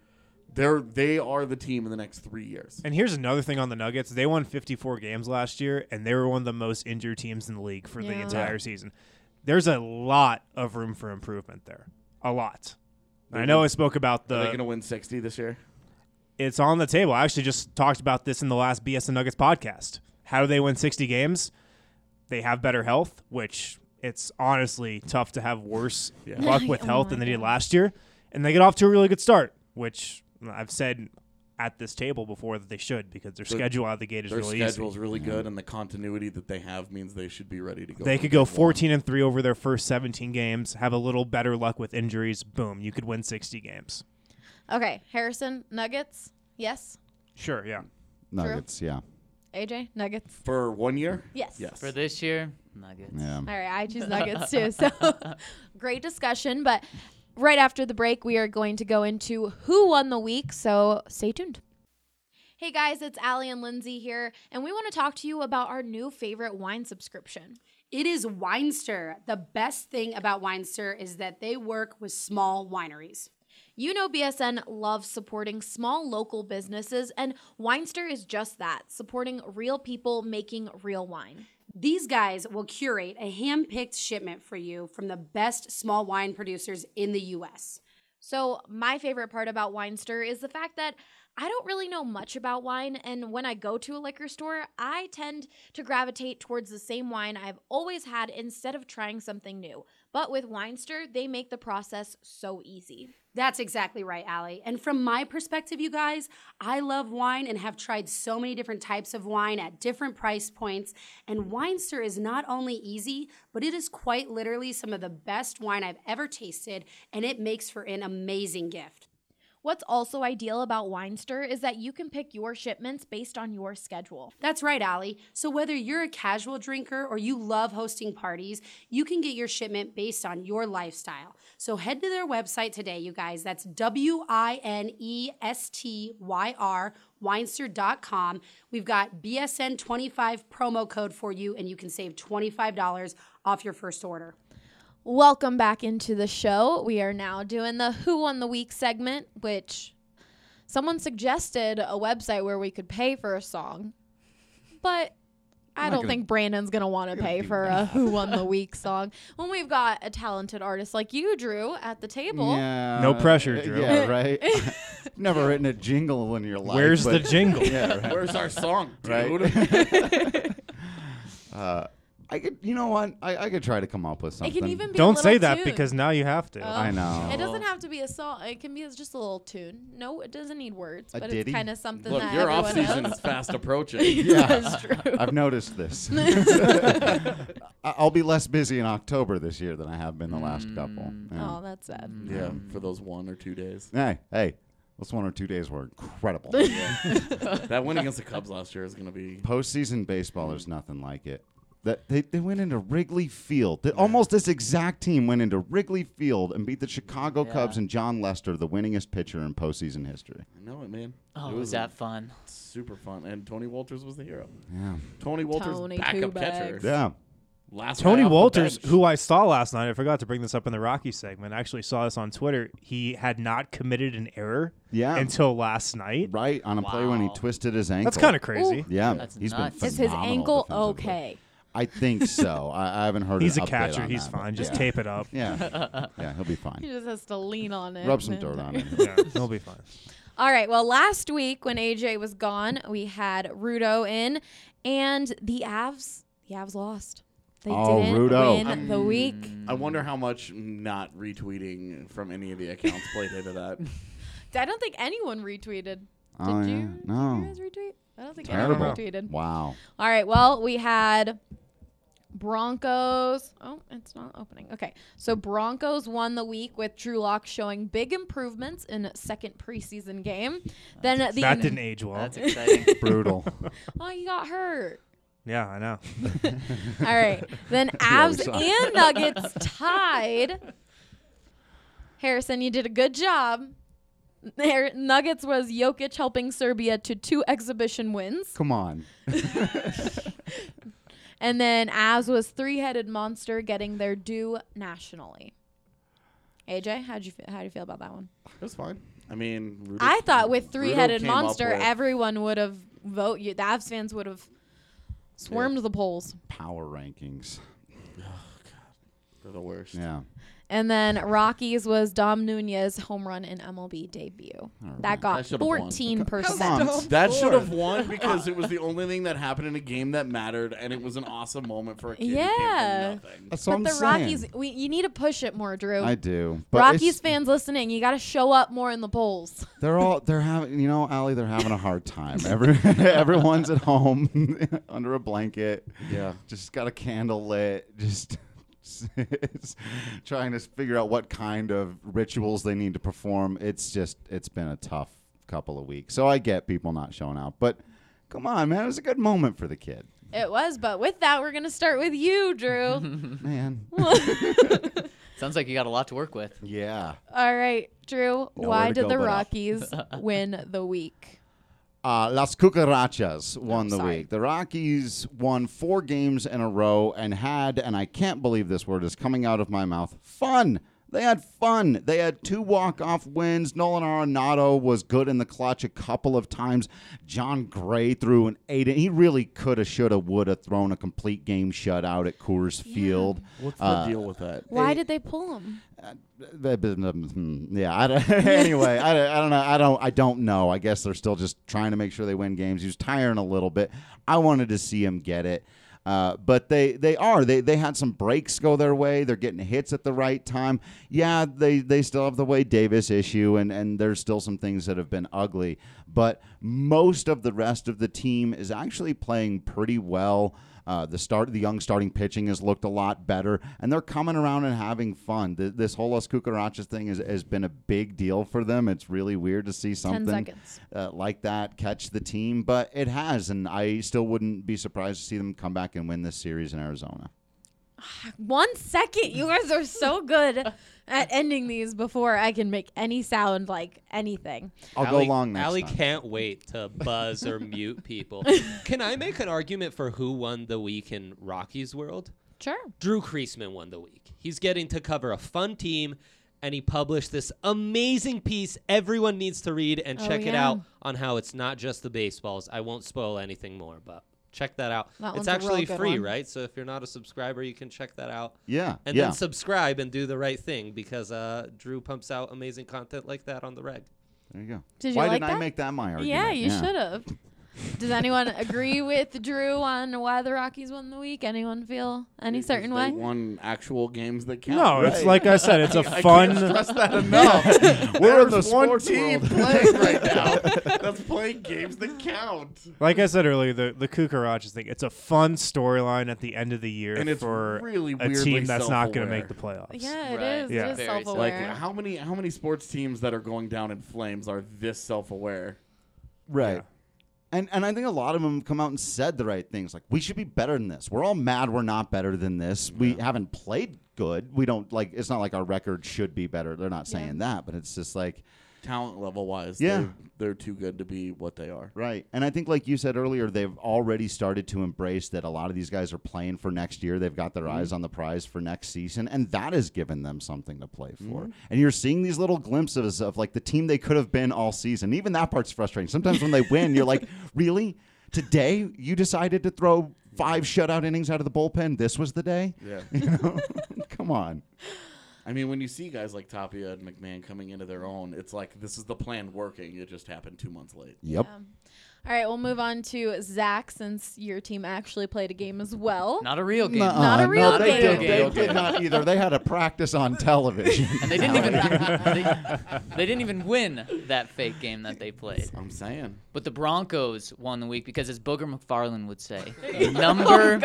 Speaker 11: They are the team in the next 3 years.
Speaker 9: And here's another thing on the Nuggets. They won 54 games last year, and they were one of the most injured teams in the league for the entire season. There's a lot of room for improvement there. A lot. I know I spoke about
Speaker 11: Are they going to win 60 this year?
Speaker 9: It's on the table. I actually just talked about this in the last BS and Nuggets podcast. How do they win 60 games? They have better health, which it's honestly tough to have worse luck with health than they did last year. And they get off to a really good start, which I've said at this table before that they should, because their schedule out of the gate is really easy.
Speaker 11: Their schedule is really good, and the continuity that they have means they should be ready to go.
Speaker 9: They could go 14-3 over their first 17 games, have a little better luck with injuries. Boom, you could win 60 games.
Speaker 4: Okay, Harrison, Nuggets, yes?
Speaker 9: Sure, yeah.
Speaker 10: Nuggets, yeah.
Speaker 4: AJ, Nuggets?
Speaker 11: For 1 year?
Speaker 4: Yes.
Speaker 8: For this year, Nuggets.
Speaker 10: Yeah.
Speaker 4: All right, I choose Nuggets too. So great discussion, but right after the break, we are going to go into who won the week, so stay tuned. Hey guys, it's Allie and Lindsay here, and we want to talk to you about our new favorite wine subscription.
Speaker 13: It is Winester. The best thing about Winester is that they work with small wineries.
Speaker 4: You know BSN loves supporting small local businesses, and Winester is just that, supporting real people making real wine.
Speaker 13: These guys will curate a hand-picked shipment for you from the best small wine producers in the U.S.
Speaker 4: So my favorite part about Winester is the fact that I don't really know much about wine, and when I go to a liquor store, I tend to gravitate towards the same wine I've always had instead of trying something new. But with Winester, they make the process so easy.
Speaker 13: That's exactly right, Allie. And from my perspective, you guys, I love wine and have tried so many different types of wine at different price points. And Winester is not only easy, but it is quite literally some of the best wine I've ever tasted, and it makes for an amazing gift.
Speaker 4: What's also ideal about Winester is that you can pick your shipments based on your schedule.
Speaker 13: That's right, Allie. So whether you're a casual drinker or you love hosting parties, you can get your shipment based on your lifestyle. So head to their website today, you guys. That's WINESTYR, Winester.com. We've got BSN25 promo code for you, and you can save $25 off your first order.
Speaker 4: Welcome back into the show. We are now doing the Who Won the Week segment, which someone suggested a website where we could pay for a song. But I don't think Brandon's going to want to pay for a Who Won the Week song when we've got a talented artist like you, Drew, at the table.
Speaker 10: Yeah.
Speaker 9: No pressure, Drew.
Speaker 10: Yeah, right? Never written a jingle in your life.
Speaker 9: Where's the jingle?
Speaker 10: Yeah, right.
Speaker 11: Where's our song, dude?
Speaker 10: Right? I could, you know what? I could try to come up with something.
Speaker 4: It can even be
Speaker 9: Don't
Speaker 4: a
Speaker 9: say
Speaker 4: little
Speaker 9: that
Speaker 4: tune.
Speaker 9: because now you have to.
Speaker 10: I know.
Speaker 4: It doesn't have to be a song. It can be just a little tune. No, it doesn't need words,
Speaker 10: A
Speaker 4: but
Speaker 10: ditty?
Speaker 4: it's kind of something
Speaker 11: Look,
Speaker 4: that
Speaker 11: your
Speaker 4: everyone
Speaker 11: off season
Speaker 4: knows.
Speaker 11: is fast approaching.
Speaker 10: Yeah,
Speaker 4: That's true.
Speaker 10: I've noticed this. I'll be less busy in October this year than I have been the last couple. Yeah.
Speaker 4: Oh, that's sad.
Speaker 11: Yeah, for those 1 or 2 days.
Speaker 10: Hey, those 1 or 2 days were incredible.
Speaker 11: That win against the Cubs last year is going to be...
Speaker 10: Postseason baseball, there's nothing like it. That they went into Wrigley Field. Almost this exact team went into Wrigley Field and beat the Chicago Cubs and John Lester, the winningest pitcher in postseason history.
Speaker 11: I know it, man.
Speaker 8: Oh,
Speaker 11: It
Speaker 8: was that fun?
Speaker 11: Super fun. And Tony Walters was the hero.
Speaker 10: Yeah.
Speaker 11: Tony Walters,
Speaker 4: Tony
Speaker 11: backup
Speaker 4: Two
Speaker 11: catcher.
Speaker 4: Bags.
Speaker 10: Yeah.
Speaker 11: Last
Speaker 9: Tony
Speaker 11: guy off the
Speaker 9: Walters,
Speaker 11: bench.
Speaker 9: who I saw last night, I forgot to bring this up in the Rocky segment. I actually saw this on Twitter. He had not committed an error until last night.
Speaker 10: Right, on a play when he twisted his ankle.
Speaker 9: That's kind of crazy.
Speaker 4: Ooh.
Speaker 10: Yeah,
Speaker 8: That's
Speaker 10: he's
Speaker 8: nuts.
Speaker 10: been
Speaker 4: Is his
Speaker 10: phenomenal
Speaker 4: ankle
Speaker 10: defensively.
Speaker 4: okay?
Speaker 10: I think so. I haven't heard
Speaker 9: He's
Speaker 10: an
Speaker 9: a
Speaker 10: update
Speaker 9: catcher.
Speaker 10: on
Speaker 9: He's
Speaker 10: that, but
Speaker 9: fine. Just
Speaker 10: yeah.
Speaker 9: tape it up.
Speaker 10: Yeah. Yeah, he'll be
Speaker 4: He
Speaker 10: fine.
Speaker 4: just has to lean on it.
Speaker 10: Rub some dirt on it.
Speaker 9: Yeah, he'll be fine.
Speaker 4: All right. Well, last week when AJ was gone, we had Rudo in, and the Avs lost. They didn't
Speaker 10: Rudo.
Speaker 4: win the week.
Speaker 11: I wonder how much not retweeting from any of the accounts played into that.
Speaker 4: I don't think anyone retweeted.
Speaker 10: Oh,
Speaker 4: Did
Speaker 10: yeah.
Speaker 4: you?
Speaker 10: No.
Speaker 4: Did you guys retweet? I don't think
Speaker 10: Terrible.
Speaker 4: anyone retweeted.
Speaker 10: Wow.
Speaker 4: All right. Well, we had Broncos. Oh, it's not opening. Okay. So Broncos won the week with Drew Lock showing big improvements in second preseason game. Then
Speaker 9: That didn't age well.
Speaker 8: That's exciting.
Speaker 10: Brutal.
Speaker 4: Oh, you got hurt.
Speaker 9: Yeah, I know.
Speaker 4: All right. Then
Speaker 10: Yeah, we
Speaker 4: Avs
Speaker 10: saw
Speaker 4: and Nuggets tied. Harrison, you did a good job. Nuggets was Jokic helping Serbia to 2 exhibition wins.
Speaker 10: Come on.
Speaker 4: And then Avs was Three-Headed Monster getting their due nationally. AJ, how do you feel about that one?
Speaker 11: It was fine. I mean, Rudo,
Speaker 4: I thought with Three-Headed
Speaker 11: Rudo came up
Speaker 4: Monster,
Speaker 11: with-
Speaker 4: everyone would have voted. The Avs fans would have swarmed the polls.
Speaker 10: Power rankings.
Speaker 11: They're the worst.
Speaker 10: Yeah.
Speaker 4: And then Rockies was Dom Nunez home run in MLB debut. That got
Speaker 11: That should've won.
Speaker 4: 14%.
Speaker 11: That should have won because it was the only thing that happened in a game that mattered, and it was an awesome moment for a kid who came
Speaker 4: Yeah.
Speaker 11: from nothing.
Speaker 10: That's what
Speaker 4: But
Speaker 10: I'm
Speaker 4: the
Speaker 10: saying.
Speaker 4: Rockies, you need to push it more, Drew.
Speaker 10: I do. But
Speaker 4: Rockies
Speaker 10: it's-
Speaker 4: fans listening, you got to show up more in the polls.
Speaker 10: they're having, you know, Allie, they're having a hard time. Everyone's at home under a blanket.
Speaker 11: Yeah.
Speaker 10: Just got a candle lit. Just trying to figure out what kind of rituals they need to perform. It's been a tough couple of weeks. So I get people not showing out, but come on, man, it was a good moment for the kid.
Speaker 4: It was, but with that, we're going to start with you, Drew.
Speaker 10: Man.
Speaker 8: Sounds like you got a lot to work with.
Speaker 10: Yeah.
Speaker 4: All right, Drew,
Speaker 10: Nowhere
Speaker 4: why
Speaker 10: to
Speaker 4: did
Speaker 10: go
Speaker 4: the
Speaker 10: but up.
Speaker 4: Rockies win the week?
Speaker 10: Las Cucarachas won the
Speaker 4: sorry.
Speaker 10: week. The Rockies won 4 games in a row and had, and I can't believe this word is coming out of my mouth, fun. They had fun. They had 2 walk-off wins. Nolan Arenado was good in the clutch a couple of times. John Gray threw an 8. He really coulda, shoulda, woulda thrown a complete game shutout at Coors Field.
Speaker 11: What's the deal with that?
Speaker 4: Why did they pull him?
Speaker 10: Yeah. Anyway, I don't know. I guess they're still just trying to make sure they win games. He was tiring a little bit. I wanted to see him get it. But they had some breaks go their way. They're getting hits at the right time. Yeah, they still have the Wade Davis issue, and there's still some things that have been ugly. But most of the rest of the team is actually playing pretty well. The young starting pitching has looked a lot better, and they're coming around and having fun. This whole Las Cucarachas thing has been a big deal for them. It's really weird to see something like that catch the team, but it has, and I still wouldn't be surprised to see them come back and win this series in Arizona.
Speaker 4: 1 second. You guys are so good at ending these before I can make any sound like anything.
Speaker 10: I'll go long next
Speaker 12: Allie
Speaker 10: time.
Speaker 12: can't wait to buzz or mute people. Can I make an argument for who won the week in Rocky's world?
Speaker 4: Sure.
Speaker 12: Drew Creasman won the week. He's getting to cover a fun team, and he published this amazing piece everyone needs to read and check it out on how it's not just the baseballs. I won't spoil anything more, but check that out. It's actually free, right? So if you're not a subscriber, you can check that out.
Speaker 10: Yeah.
Speaker 12: And then subscribe and do the right thing, because Drew pumps out amazing content like that on the reg.
Speaker 10: There you go.
Speaker 4: Why
Speaker 10: didn't I make that my argument?
Speaker 4: Yeah, you should have. Does anyone agree with Drew on why the Rockies won the week? Anyone feel any certain way?
Speaker 11: They won actual games that count.
Speaker 9: No,
Speaker 11: right?
Speaker 9: it's like I said, it's a fun.
Speaker 11: I can't stress that enough. We're in the
Speaker 10: sports
Speaker 11: one team
Speaker 10: world.
Speaker 11: playing right now that's playing games that count.
Speaker 9: Like I said earlier, the Cucarachas thing, it's a fun storyline at the end of the year
Speaker 11: And it's
Speaker 9: for
Speaker 11: really
Speaker 9: a
Speaker 11: weirdly
Speaker 9: team that's not going to
Speaker 11: self-aware.
Speaker 9: make the playoffs.
Speaker 4: Yeah, it
Speaker 8: Right.
Speaker 4: is.
Speaker 9: Yeah.
Speaker 4: It is
Speaker 8: Very
Speaker 4: self-aware.
Speaker 11: Like how many sports teams that are going down in flames are this self-aware?
Speaker 10: Right.
Speaker 9: Yeah.
Speaker 10: And I think a lot of them come out and said the right things. Like, we should be better than this. We're all mad we're not better than this. We haven't played good. We don't, like, it's not like our record should be better. They're not saying that, but it's just like.
Speaker 11: Talent level wise,
Speaker 10: Yeah.
Speaker 11: they're too good to be what they are.
Speaker 10: Right. And I think, like you said earlier, they've already started to embrace that a lot of these guys are playing for next year. They've got their eyes on the prize for next season, and that has given them something to play for. And you're seeing these little glimpses of, like, the team they could have been all season. Even that part's frustrating. Sometimes when they win, you're like, really? Today you decided to throw 5 shutout innings out of the bullpen? This was the day?
Speaker 11: Yeah.
Speaker 10: You know? Come on.
Speaker 11: I mean, when you see guys like Tapia and McMahon coming into their own, it's like this is the plan working. It just happened 2 months late.
Speaker 10: Yep.
Speaker 4: All right, we'll move on to Zach, since your team actually played a game as well.
Speaker 8: Not a real game.
Speaker 4: Not a real
Speaker 10: they
Speaker 4: game.
Speaker 10: They did not either. They had a practice on television.
Speaker 8: And they didn't even they didn't even win that fake game that they played.
Speaker 11: I'm saying.
Speaker 8: But the Broncos won the week because, as Booger McFarland would say, number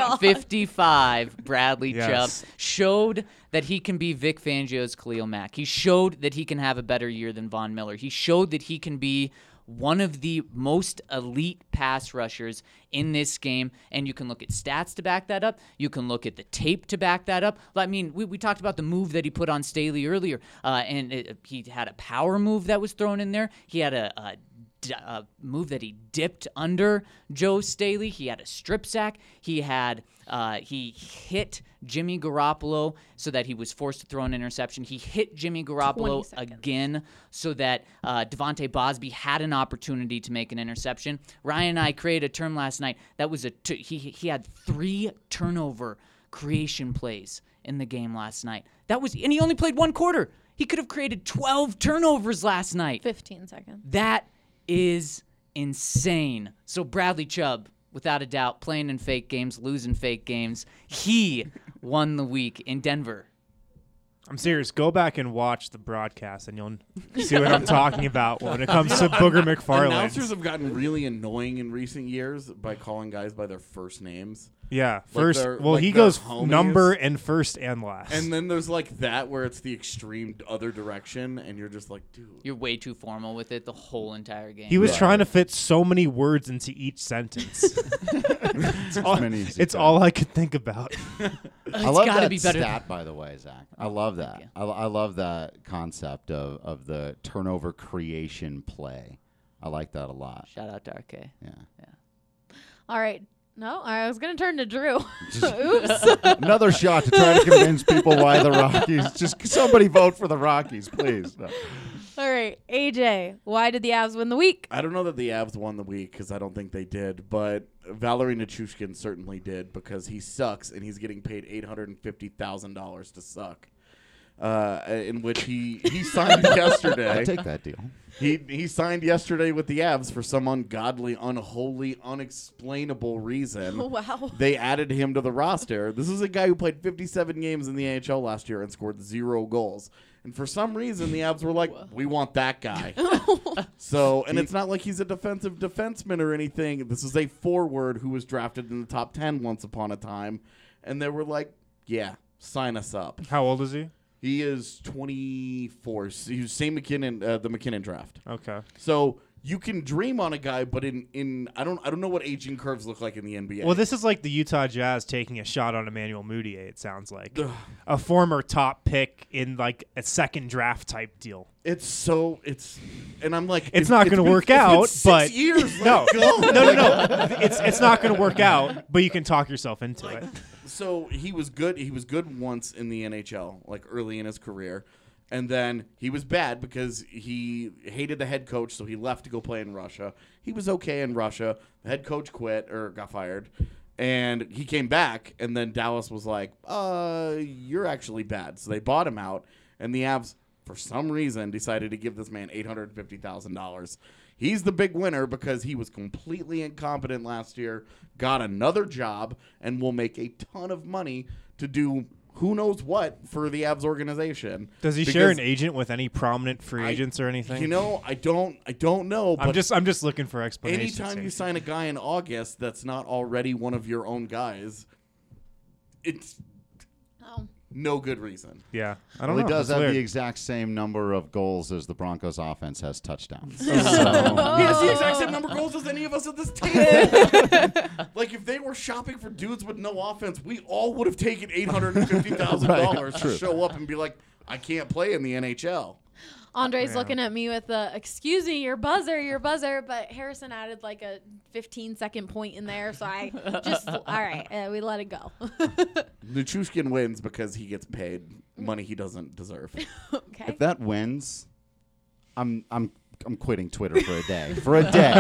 Speaker 8: 55, Bradley
Speaker 9: Yes.
Speaker 8: Chubb, showed that he can be Vic Fangio's Khalil Mack. He showed that he can have a better year than Von Miller. He showed that he can be one of the most elite pass rushers in this game, and you can look at stats to back that up. You can look at the tape to back that up. I mean, we talked about the move that he put on Staley earlier, and he had a power move that was thrown in there. He had a move that he dipped under Joe Staley. He had a strip sack. He had he hit Jimmy Garoppolo so that he was forced to throw an interception. He hit Jimmy Garoppolo again so that Devontae Bosby had an opportunity to make an interception. Ryan and I created a term last night that was he had 3 turnover creation plays in the game last night. And he only played 1 quarter. He could have created 12 turnovers last night.
Speaker 4: 15 seconds.
Speaker 8: That is insane. So Bradley Chubb, without a doubt, playing in fake games, losing fake games, he won the week in Denver.
Speaker 9: I'm serious. Go back and watch the broadcast, and you'll see what I'm talking about when it comes to Booger McFarland.
Speaker 11: Announcers have gotten really annoying in recent years by calling guys by their first names.
Speaker 9: Yeah,
Speaker 11: Like
Speaker 9: first.
Speaker 11: they're-
Speaker 9: Well,
Speaker 11: like
Speaker 9: he
Speaker 11: they're
Speaker 9: goes
Speaker 11: homies.
Speaker 9: number and first and last.
Speaker 11: And then there's like that where it's the extreme other direction, and you're just like, dude.
Speaker 8: You're way too formal with it the whole entire game.
Speaker 9: He was trying to fit so many words into each sentence. It's all I could think about.
Speaker 10: I love
Speaker 8: gotta
Speaker 10: that
Speaker 8: be better.
Speaker 10: stat, by the way, Zach. I love that. I love that concept of the turnover creation play. I like that a lot.
Speaker 8: Shout out to RK.
Speaker 10: Yeah.
Speaker 4: All right. No, I was going to turn to Drew. Oops.
Speaker 10: Another shot to try to convince people why the Rockies. Just somebody vote for the Rockies, please. No.
Speaker 4: All right, AJ, why did the Avs win the week?
Speaker 11: I don't know that the Avs won the week because I don't think they did, but Valery Nichushkin certainly did because he sucks and he's getting paid $850,000 to suck. In which he signed yesterday.
Speaker 10: I'll take that deal.
Speaker 11: He signed yesterday with the Avs for some ungodly, unholy, unexplainable reason.
Speaker 4: Oh, wow.
Speaker 11: They added him to the roster. This is a guy who played 57 games in the AHL last year and scored 0 goals. And for some reason, the Avs were like, we want that guy. So, and it's not like he's a defensive defenseman or anything. This is a forward who was drafted in the top 10 once upon a time. And they were like, yeah, sign us up.
Speaker 9: How old is he?
Speaker 11: He is 24. He was same McKinnon, the McKinnon draft.
Speaker 9: Okay.
Speaker 11: So you can dream on a guy, but in I don't know what aging curves look like in the NBA.
Speaker 9: Well, this is like the Utah Jazz taking a shot on Emmanuel Mudiay, it sounds like. A former top pick in like a second draft type deal.
Speaker 11: And I'm like,
Speaker 9: it's not going to work out,
Speaker 11: it's
Speaker 9: but
Speaker 11: 6 years.
Speaker 9: no. It's not going to work out, but you can talk yourself into it.
Speaker 11: So he was good. He was good once in the NHL, like early in his career. And then he was bad because he hated the head coach, so he left to go play in Russia. He was okay in Russia. The head coach quit or got fired. And he came back, and then Dallas was like, you're actually bad. So they bought him out, and the Avs, for some reason, decided to give this man $850,000. He's the big winner because he was completely incompetent last year, got another job, and will make a ton of money to do who knows what for the Avs organization.
Speaker 9: Does he share an agent with any prominent free agents or anything?
Speaker 11: You know, I don't know.
Speaker 9: I'm
Speaker 11: but
Speaker 9: just looking for explanations.
Speaker 11: Anytime you sign a guy in August that's not already one of your own guys, it's no good reason.
Speaker 9: Yeah, I don't know.
Speaker 10: He does
Speaker 9: That's
Speaker 10: have
Speaker 9: weird.
Speaker 10: the exact same number of goals as the Broncos offense has touchdowns.
Speaker 11: He has the exact same number of goals as any of us at this table. Like, if they were shopping for dudes with no offense, we all would have taken $850,000 to show up and be like, I can't play in the NHL.
Speaker 4: Andre's looking at me with the, excuse me, your buzzer, but Harrison added like a 15-second point in there, so I just, all right, we let it go.
Speaker 11: Nichushkin wins because he gets paid money he doesn't deserve.
Speaker 4: Okay.
Speaker 10: If that wins, I'm quitting Twitter for a day. For a day.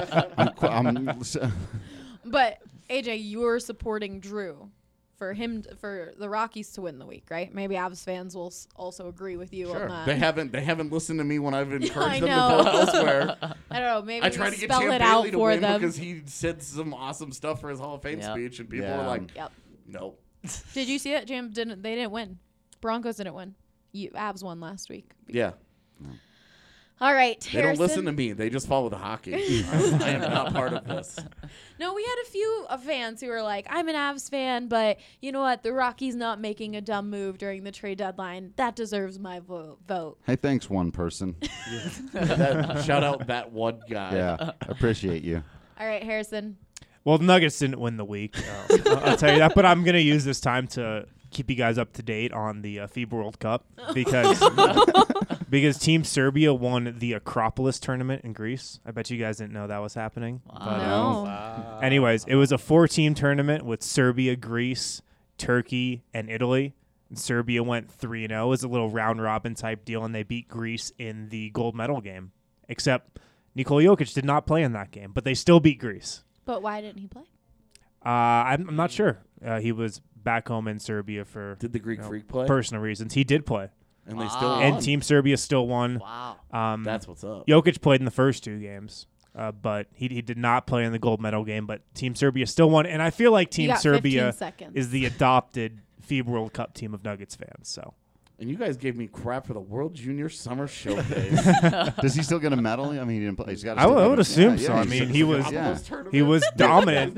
Speaker 4: But AJ, you're supporting Drew for the Rockies to win the week, right? Maybe Avs fans will also agree with you on that.
Speaker 11: They haven't listened to me when I've encouraged them to
Speaker 4: know.
Speaker 11: vote elsewhere.
Speaker 4: I don't know. Maybe
Speaker 11: I tried to get
Speaker 4: spell
Speaker 11: Champ
Speaker 4: it out
Speaker 11: Bailey to
Speaker 4: for
Speaker 11: win
Speaker 4: them
Speaker 11: because he said some awesome stuff for his Hall of Fame speech, and people were like, "Nope."
Speaker 4: Did you see it? They didn't win. Broncos didn't win. Avs won last week.
Speaker 11: Yeah.
Speaker 4: All right,
Speaker 11: They don't listen to me. They just follow the hockey. I am not part of this.
Speaker 4: No, we had a few fans who were like, I'm an Avs fan, but you know what? The Rockies not making a dumb move during the trade deadline. That deserves my vote.
Speaker 10: Hey, thanks, one person.
Speaker 11: Shout out that one guy.
Speaker 10: Yeah, appreciate you.
Speaker 4: All right, Harrison.
Speaker 9: Well, the Nuggets didn't win the week. I'll tell you that, but I'm going to use this time to keep you guys up to date on the FIBA World Cup because Team Serbia won the Acropolis tournament in Greece. I bet you guys didn't know that was happening.
Speaker 4: Wow.
Speaker 9: But,
Speaker 4: No.
Speaker 12: Wow.
Speaker 9: Anyways, it was a 4-team tournament with Serbia, Greece, Turkey, and Italy. And Serbia went 3-0. It was a little round-robin type deal, and they beat Greece in the gold medal game. Except Nikola Jokic did not play in that game, but they still beat Greece.
Speaker 4: But why didn't he play?
Speaker 9: I'm not sure. He was back home in Serbia for
Speaker 11: Did the Greek Freak play?
Speaker 9: personal reasons. He did play.
Speaker 11: And they still won.
Speaker 9: And Team Serbia still won.
Speaker 8: Wow.
Speaker 11: That's what's up.
Speaker 9: Jokic played in the first 2 games, but he did not play in the gold medal game. But Team Serbia still won. And I feel like Team
Speaker 4: got
Speaker 9: Serbia
Speaker 4: 15 seconds.
Speaker 9: is the adopted FIBA World Cup team of Nuggets fans. So.
Speaker 11: And you guys gave me crap for the World Junior Summer Showcase.
Speaker 10: Does he still get a medal? I mean, he didn't play. He's got.
Speaker 9: I would assume so. I mean, he was dominant.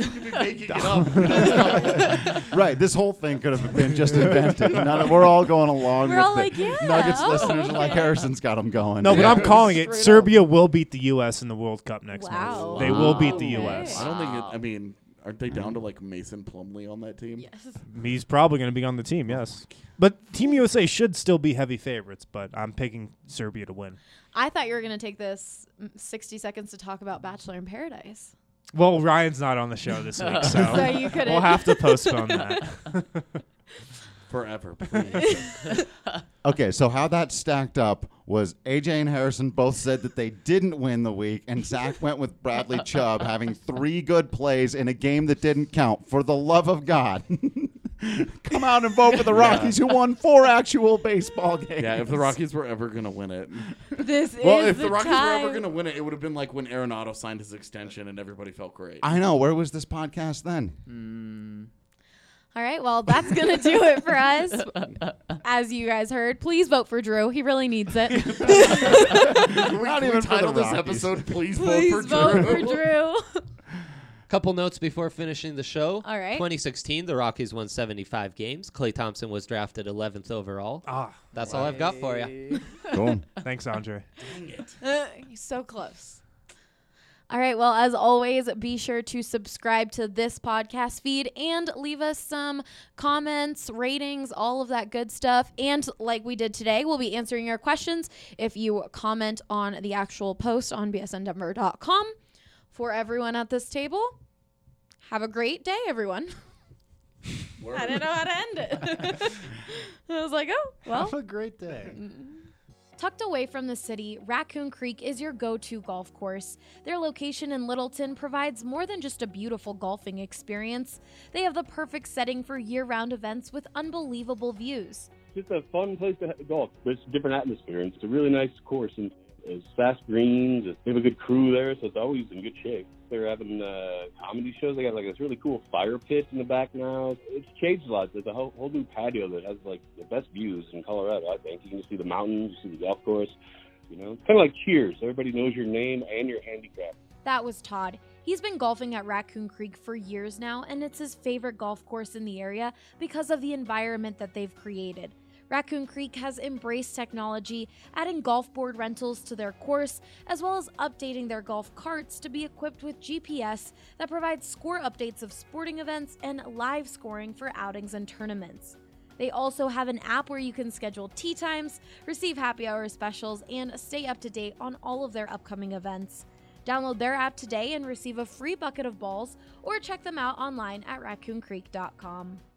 Speaker 10: Right. This whole thing could have been just invented. We're all going along.
Speaker 4: We're
Speaker 10: with
Speaker 4: all
Speaker 10: the
Speaker 4: like, yeah,
Speaker 10: Nuggets
Speaker 4: oh,
Speaker 10: listeners are like,
Speaker 4: okay.
Speaker 10: Harrison's got them going.
Speaker 9: No, but
Speaker 10: Yeah.
Speaker 9: I'm calling it.
Speaker 4: Straight
Speaker 9: Serbia will beat the U.S. in the World Cup next
Speaker 4: Wow.
Speaker 9: month. They will beat the
Speaker 4: Okay.
Speaker 9: U.S.
Speaker 11: I don't think I mean, aren't they down to like Mason Plumlee on that team?
Speaker 4: Yes.
Speaker 9: He's probably going to be on the team, yes. But Team USA should still be heavy favorites, but I'm picking Serbia to win.
Speaker 4: I thought you were going to take this 60 seconds to talk about Bachelor in Paradise.
Speaker 9: Well, Ryan's not on the show this week, so,
Speaker 4: So you couldn't.
Speaker 9: we'll have to postpone that.
Speaker 11: Forever, please.
Speaker 10: Okay, so how that stacked up was AJ and Harrison both said that they didn't win the week, and Zach went with Bradley Chubb having 3 good plays in a game that didn't count. For the love of God. Come out and vote for the Rockies, who won 4 actual baseball games.
Speaker 11: Yeah, if the Rockies were ever going to win it.
Speaker 4: This
Speaker 11: Well,
Speaker 4: is
Speaker 11: if the Rockies were
Speaker 4: time.
Speaker 11: ever going to win it, it would have been like when Arenado signed his extension and everybody felt great.
Speaker 10: I know. Where was this podcast then?
Speaker 4: All right, well, that's going to do it for us. As you guys heard, please vote for Drew. He really needs it.
Speaker 10: Not even for the
Speaker 11: title this
Speaker 10: Rockies.
Speaker 11: episode, please
Speaker 4: Please
Speaker 11: vote for
Speaker 4: vote
Speaker 11: Drew.
Speaker 4: for Drew.
Speaker 12: Couple notes before finishing the show.
Speaker 4: All right.
Speaker 12: 2016, the Rockies won 75 games. Klay Thompson was drafted 11th overall. That's all I've got for you.
Speaker 10: Cool.
Speaker 9: Thanks, Andre.
Speaker 4: He's so close. All right, well, as always, be sure to subscribe to this podcast feed and leave us some comments, ratings, all of that good stuff. And like we did today, we'll be answering your questions if you comment on the actual post on bsndenver.com. For everyone at this table, have a great day, everyone. I didn't know how to end it. I was like, oh, well.
Speaker 10: Have a great day.
Speaker 4: Tucked away from the city, Raccoon Creek is your go-to golf course. Their location in Littleton provides more than just a beautiful golfing experience. They have the perfect setting for year-round events with unbelievable views.
Speaker 3: It's just a fun place to golf. It's a different atmosphere, and it's a really nice course, and it's fast greens. They have a good crew there, so it's always in good shape. They're having comedy shows. They got like this really cool fire pit in the back now. It's changed a lot. There's a whole new patio that has like the best views in Colorado, I think. You can see the mountains, you see the golf course. You know, it's kind of like Cheers. Everybody knows your name and your handicap.
Speaker 4: That was Todd. He's been golfing at Raccoon Creek for years now, and it's his favorite golf course in the area because of the environment that they've created. Raccoon Creek has embraced technology, adding golf board rentals to their course, as well as updating their golf carts to be equipped with GPS that provides score updates of sporting events and live scoring for outings and tournaments. They also have an app where you can schedule tee times, receive happy hour specials, and stay up to date on all of their upcoming events. Download their app today and receive a free bucket of balls, or check them out online at raccooncreek.com.